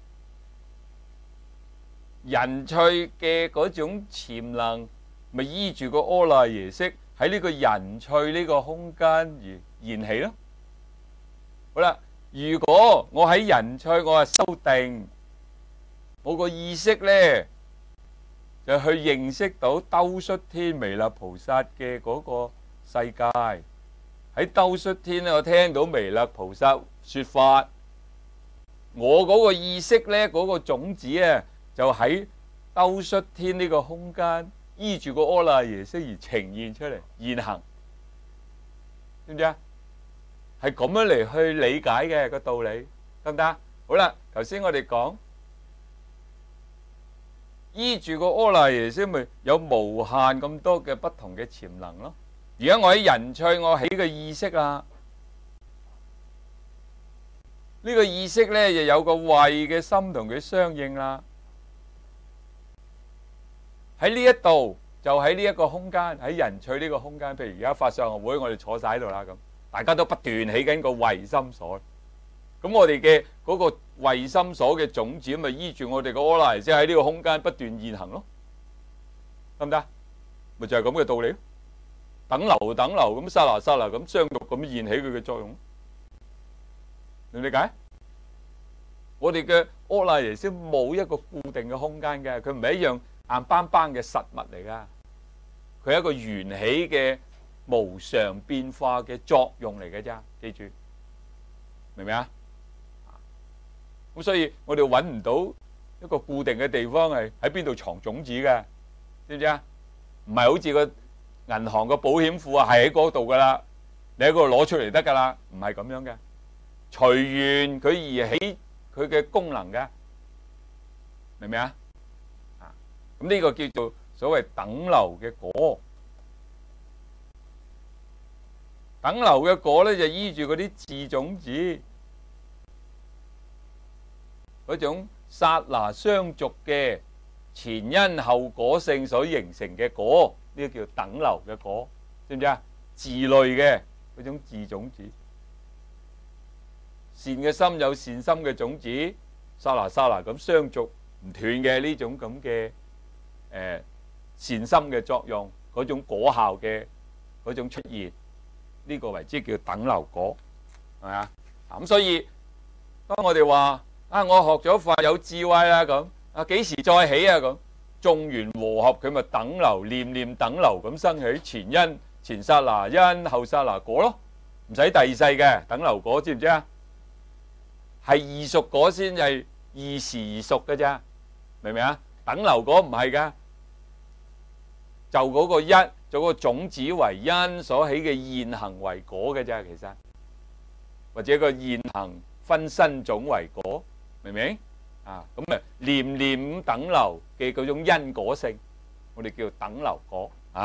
人趣嘅嗰種潛能，咪依住個阿賴耶識喺呢個人趣呢個空間而現起咯。好啦，如果我喺人趣，我係修定，我個意識呢，就去認識到兜率天彌勒菩薩嘅嗰個世界。喺兜率天咧，我聽到彌勒菩薩說法，我嗰個意識咧，嗰個種子啊，就喺兜率天呢個空間，依住個阿賴耶識而呈現出嚟現行，知唔知啊？係咁樣嚟去理解嘅個道理，得唔得？好啦，頭先我哋講依住個阿賴耶識，咪有無限咁多嘅不同嘅潛能咯。而家我喺人趣，我起個意識啦，呢個意識咧就有個慧嘅心同佢相應啦。喺呢一度就喺呢一個空間，喺人趣呢個空間，譬如而家法相學會，我哋坐晒喺度啦，咁大家都不斷起緊個慧心所。咁我哋嘅嗰個慧心所嘅種子，咪依住我哋個阿賴耶識喺呢個空間不斷現行咯，得唔得？咪就係咁嘅道理咯。等流等流咁，剎那剎那咁相續咁現起佢嘅作用，明唔理解？我哋嘅阿賴耶識冇一個固定嘅空間嘅，佢唔係一樣硬邦邦嘅實物嚟噶，佢係一個緣起嘅無常變化嘅作用嚟嘅啫，記住，明唔明啊？咁所以我哋揾唔到一個固定嘅地方係喺邊度藏種子嘅，知唔知啊？唔係好似個銀行個保險庫啊，係喺嗰度噶啦，你喺嗰度攞出嚟得噶啦，唔係咁樣嘅，隨緣佢而起佢嘅功能嘅，明唔明啊？啊，咁呢個叫做所謂等流嘅果，等流嘅果咧就依住嗰啲自種子，嗰種剎那相續嘅前因後果性所形成嘅果。呢個叫等流嘅果，知唔知啊？自類嘅嗰種自種子，善嘅心有善心嘅種子，剎那剎那咁相續唔斷嘅呢種咁嘅誒善心嘅作用，嗰種果效嘅嗰種出現，呢個為之叫等流果，係咪啊？咁所以當我哋話啊，我學咗法有智慧啦，咁啊幾時再起啊？咁眾緣和合，佢咪等流念念等流咁生起，前因前剎那因，後剎那果咯，唔使第二世嘅等流果，知唔知啊？係異熟果先係異時而熟嘅啫，明唔明啊？等流果唔係噶，就嗰個一，就個種子為因所起嘅現行為果嘅啫，其實或者個現行分身種為果，明唔明啊？咁啊念念咁等流嘅嗰種因果性，我哋叫等流果啊。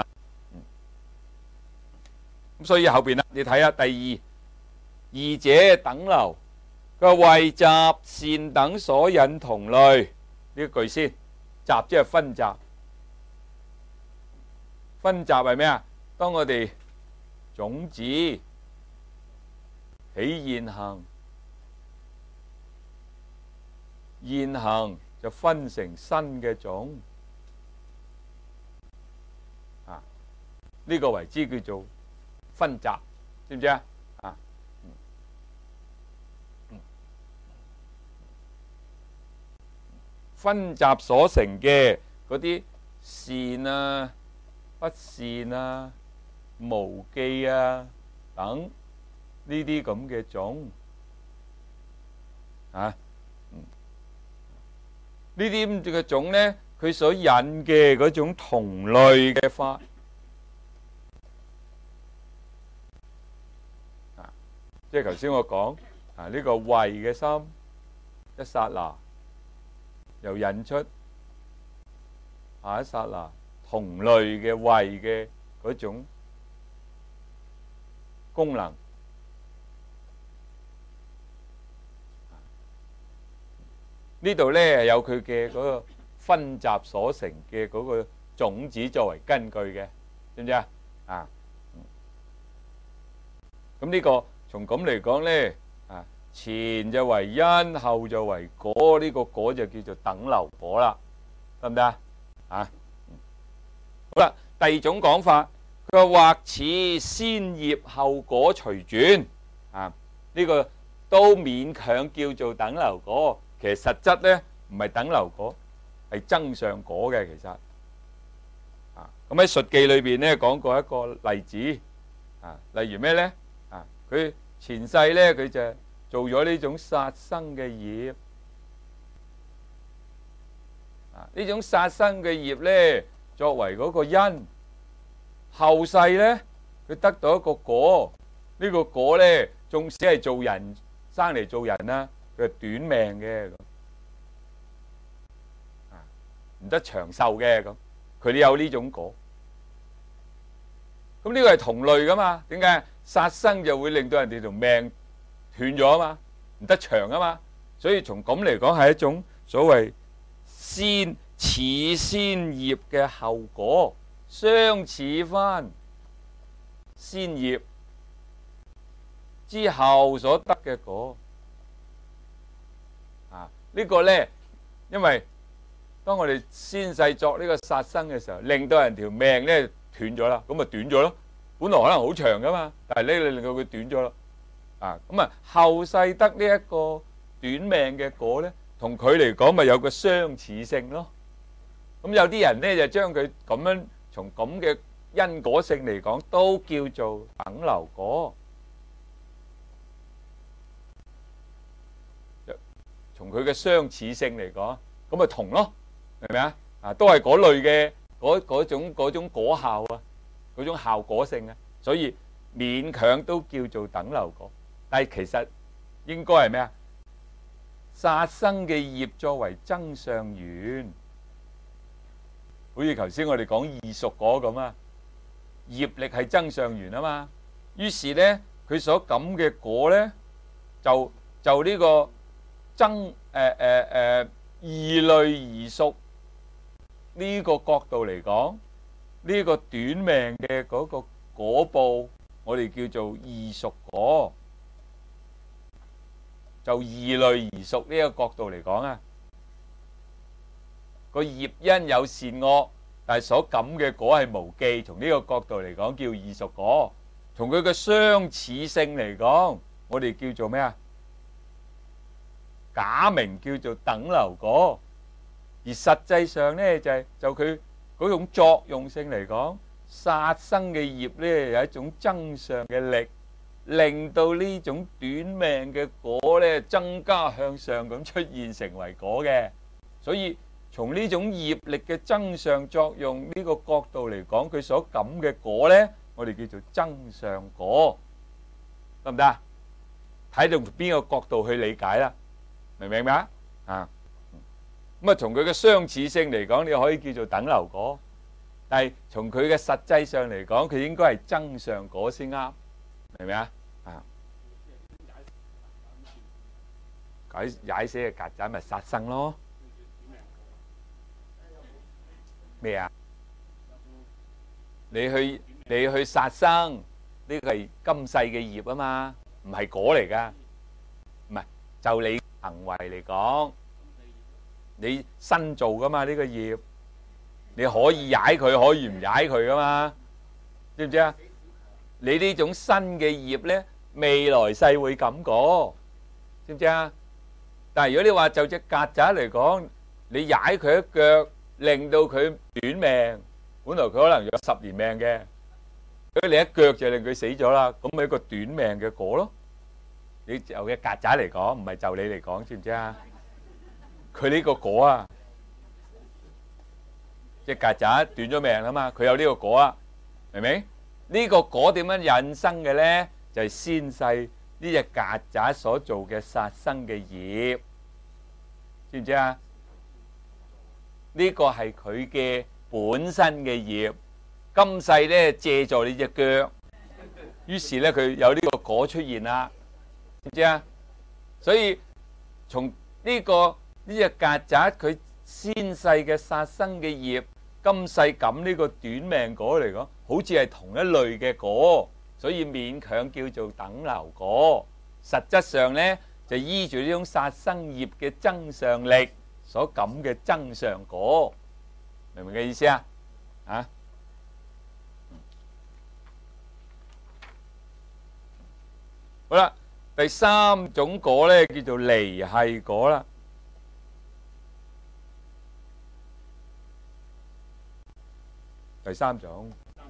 咁所以後邊啦，你睇下第二，二者等流，佢話為集善等所引同類，呢一句先，集即係分集，分集係咩啊？當我哋種子起現行，現行就分成新嘅種，啊，呢個為之叫做分集，知唔知啊？啊，分集所成嘅嗰啲善啊、不善啊、無記啊等呢啲咁嘅種，啊，呢啲咁嘅種呢，佢所引嘅嗰種同類嘅法。即係頭先我講啊，呢個慧嘅心一剎那又引出下一剎那同類嘅慧嘅嗰種功能。呢度呢有佢嘅嗰個分集所成嘅嗰個種子作為根據嘅，知唔知啊？啊，咁呢個。從咁嚟講呢，啊前就為因，後就為果，呢、這個果就叫做等流果啦，得唔得啊？啊，好啦，第二種講法，佢話或似先業後果隨轉，啊呢、這個都勉強叫做等流果，其實實質呢唔係等流果，係增上果嘅。其實，啊咁喺述記裏邊呢講過一個例子，啊例如咩呢？啊佢。前世呢，佢就做咗呢種殺生嘅業，啊呢種殺生嘅業呢，作為嗰個因，後世呢，佢得到一個果，呢、這個果呢，縱使係做人生嚟做人啦，佢係短命嘅，啊唔得長壽嘅咁，佢哋有呢種果，咁呢個係同類噶嘛？點解？殺生就會令到人哋條命斷咗啊嘛，唔得長啊嘛，所以從咁嚟講係一種所謂先似先業嘅後果，相似翻先業之後所得嘅果啊。呢個呢，因為當我哋先世作呢個殺生嘅時候，令到人條命呢斷咗啦，咁咪短咗咯。本來可能好長噶嘛，但係呢，你令到佢短咗咯，啊咁啊後世得呢一個短命嘅果呢，同佢嚟講咪有個相似性咯。咁有啲人呢就將佢咁樣從咁嘅因果性嚟講，都叫做等流果。從佢嘅相似性嚟講，咁咪同咯，明唔明啊？啊都係嗰類嘅嗰嗰種嗰種果效啊。嗰種效果性啊，所以勉強都叫做等流果，但係其實應該係咩啊？殺生嘅業作為增上緣，好似頭先我哋講異熟果咁啊，業力係增上緣啊嘛，於是呢，佢所感嘅果呢，就就呢個增誒誒誒異類而熟呢個角度嚟講。呢個短命嘅嗰個果報，我哋叫做異熟果，就異類而熟呢個角度嚟講啊，個業因有善惡， 但係所感嘅果係無記。從呢個角度嚟講，叫異熟果。從佢嘅相似性嚟講，我哋叫做咩啊？假名叫做等流果。而實際上呢，就係就佢嗰種作用性嚟講，殺生嘅業呢有一種增上嘅力，令到呢種短命嘅果呢增加向上咁出現成為果嘅。所以從呢種業力嘅增上作用呢個角度嚟講，佢所感嘅果呢，我哋叫做增上果，得唔得啊？睇到邊個角度去理解啦？明唔明白啊？咁啊，從佢嘅相似性嚟講，你可以叫做等流果。但係從佢嘅實際上嚟講，佢應該係增上果先啱，明唔明啊？啊，解解死嘅曱甴咪殺生咯。咩啊？你去你去殺生，呢個係今世嘅業啊嘛，唔係果嚟噶，唔係就你行為嚟講，你新做噶嘛呢個業，你可以踩佢，可以唔踩佢噶嘛，知唔知啊？你呢種新嘅業呢，未來世會咁過，知唔知啊？但係如果你話就隻曱甴嚟講，你踩佢一腳，令到佢短命，本來佢可能有十年命嘅，咁你一腳就令佢死咗啦，咁咪一個短命嘅果咯。你就嘅曱甴嚟講，唔係就你嚟講，知唔知啊？佢呢個果啊，隻曱甴短咗命啊嘛，佢有呢個果啊，明唔明？呢個果點樣引生嘅呢？就係先世呢隻曱甴所做嘅殺生嘅業，知唔知啊？呢個係佢嘅本身嘅業，今世咧借助你隻腳，於是咧佢有呢個果出現啦，知唔知啊？所以從呢個呢隻曱甴佢先世嘅殺生嘅業，今世感呢個短命果嚟講，好似係同一類嘅果，所以勉強叫做等流果。實質上咧就依住呢種殺生業嘅增上力所感嘅增上果，明唔明嘅意思啊？啊，好啦，第三種果咧叫做離繫果啦。第三種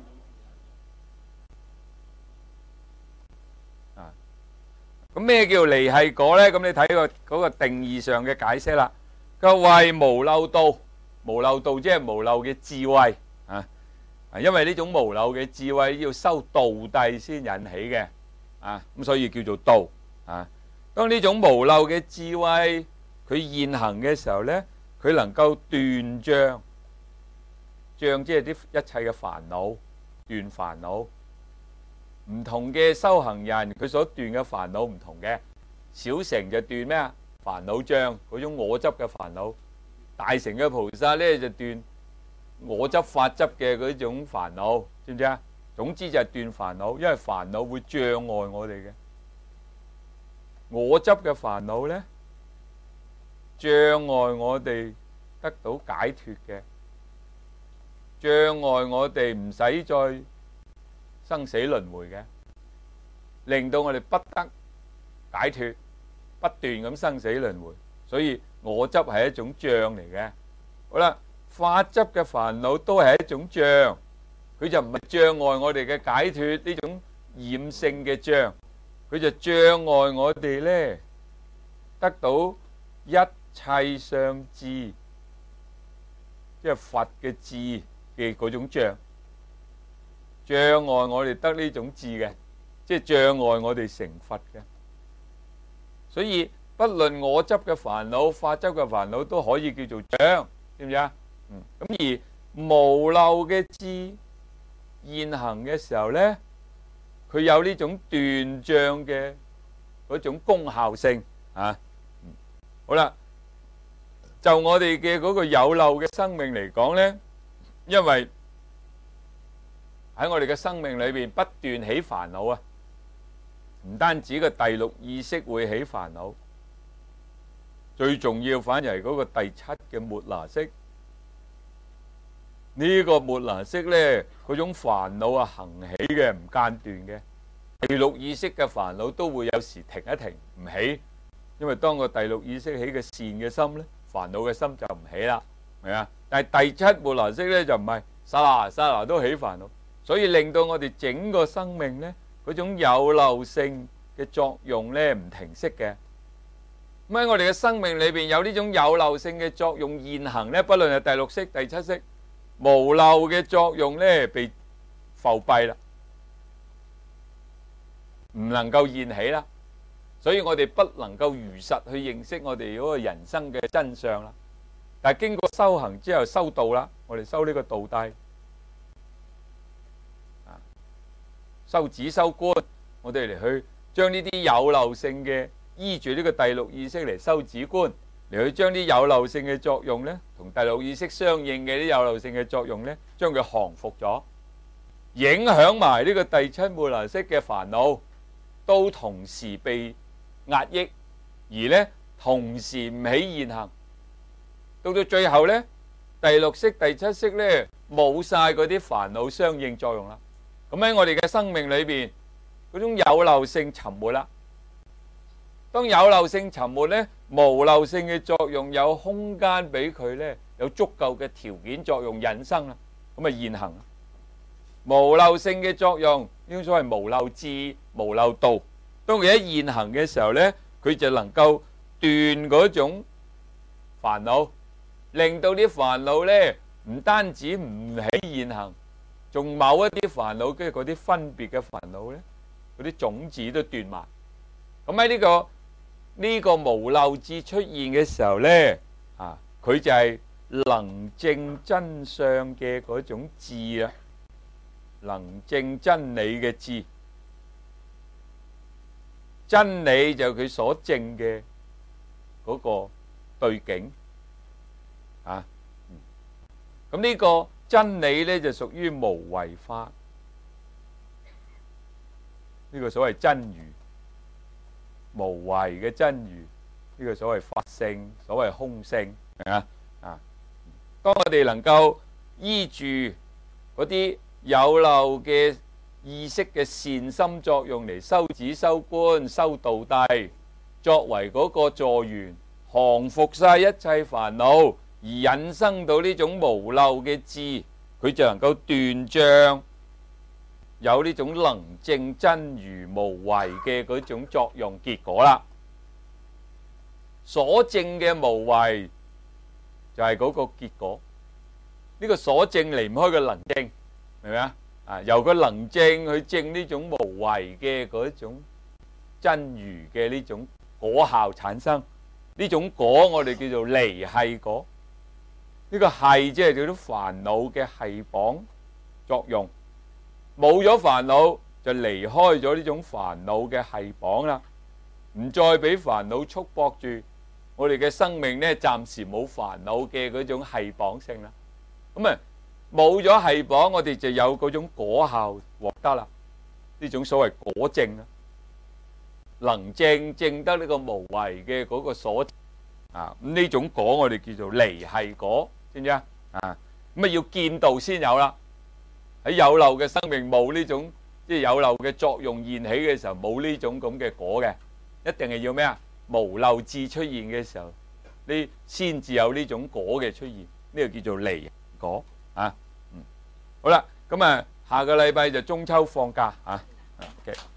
啊，咁咩叫離繫果咧？咁你睇個嗰個定義上嘅解釋啦。佢話為無漏道，無漏道即係無漏嘅智慧啊！啊，因為呢種無漏嘅智慧要修道諦先引起嘅啊，咁所以叫做道啊。當呢種無漏嘅智慧佢現行嘅時候咧，佢能夠斷障，障即係啲一切嘅煩惱，斷煩惱。唔同嘅修行人佢所斷嘅煩惱唔同嘅，小乘就斷咩啊？煩惱障嗰種我執嘅煩惱，大乘嘅菩薩咧就斷我執法執嘅嗰種煩惱，知唔知啊？總之就係斷煩惱，因為煩惱會障礙我哋嘅。我執嘅煩惱咧，障礙我哋得到解脫嘅，障礙我哋唔使再生死輪迴嘅，令到我哋不得解脫。不斷咁生死輪迴，所以我執係一種障嚟嘅。好啦，法執嘅煩惱都係一種障，佢就唔係障礙我哋嘅解脫呢種染性嘅障，佢就障礙我哋呢得到一切相智，即係佛嘅智嘅嗰種障，障礙我哋得呢種智嘅，即係障礙我哋成佛嘅。所以不論我執嘅煩惱、法執嘅煩惱都可以叫做障，知唔知啊？嗯，咁而無漏嘅智現行嘅時候呢，佢有呢種斷障嘅嗰種功效性啊。嗯，好啦，就我哋嘅嗰個有漏嘅生命嚟講呢，因為喺我哋嘅生命裏邊不斷起煩惱啊。唔單止個第六意識會起煩惱，最重要反而係嗰個第七嘅末那識。 呢個末那識咧，嗰種煩惱啊行起嘅唔間斷嘅，第六意識嘅煩惱都會有時停一停唔起，因為當個第六意識起嘅善嘅心咧，煩惱嘅心就唔起啦，係啊。但係第七末那識咧就唔係，剎那剎那都起煩惱，所以令到我哋整個生命咧嗰種有漏性嘅作用咧唔停息嘅。咁喺我哋嘅生命裏邊有呢種有漏性嘅作用現行咧，不論係第六識、第七識，無漏嘅作用咧被浮閉啦，唔能夠現起啦，所以我哋不能夠如實去認識我哋嗰個人生嘅真相啦。但係經過修行之後修道啦，我哋修呢個道諦，啊，修止修觀，我哋嚟去將呢啲有漏性嘅。依住呢個第六意識嚟修止觀，嚟去將啲有漏性嘅作用呢，同第六意識相應嘅啲有漏性嘅作用呢，將佢降服咗，影響埋呢個第七末那識嘅煩惱，都同時被壓抑，而呢同時唔起現行，到到最後呢，第六識、第七識呢冇晒嗰啲煩惱相應作用啦。咁喺我哋嘅生命裏邊，嗰種有漏性沉沒啦。當有漏性沉沒咧，無漏性嘅作用有空間俾佢咧，有足夠嘅條件作用引生啦，咁啊現行。無漏性嘅作用，呢種所謂無漏智、無漏道，當佢喺現行嘅時候咧，佢就能夠斷嗰種煩惱，令到啲煩惱咧唔單止唔起現行，仲某一啲煩惱，跟住嗰啲分別嘅煩惱咧，嗰啲種子都斷埋。咁喺呢個呢個無漏智出現嘅時候呢，啊，佢就係能證真相嘅嗰種智啊，能證真理嘅智，真理就佢所證嘅嗰個對境啊。咁呢個真理呢，就屬於無為法，呢個所謂真如。無為嘅真如，呢個所謂法性，所謂空性，係啊啊！當我哋能夠依住嗰啲有漏嘅意識嘅善心作用嚟修止、修觀、修道諦，作為嗰個助緣，降服晒一切煩惱，而引生到呢種無漏嘅智，佢就能夠斷障。有呢種能證真如無為嘅嗰種作用結果啦。所證嘅無為就係嗰個結果。呢個所證離唔開個能證，明唔明啊？啊，由個能證去證呢種無為嘅嗰種真如嘅呢種果效產生。呢種果我哋叫做離繫果。呢個繫即係叫做煩惱嘅繫綁作用。冇咗煩惱就離開咗呢種煩惱嘅繫綁啦，唔再俾煩惱束縛住，我哋嘅生命呢，暫時冇煩惱嘅嗰種繫綁性啦。咁啊冇咗繫綁，我哋就有嗰種果效獲得啦。呢種所謂果證啊，能證證得呢個無為嘅嗰個所啊，咁呢種果我哋叫做離繫果，知唔知啊？啊，咁啊要見道先有啦。喺有漏嘅生命冇呢種，即係有漏嘅作用現起嘅時候，冇呢種咁嘅果嘅，一定係要咩啊？無漏智出現嘅時候，你先至有呢種果嘅出現，呢個叫做離果啊。嗯，好啦，咁啊，下個禮拜就中秋放假啊。OK。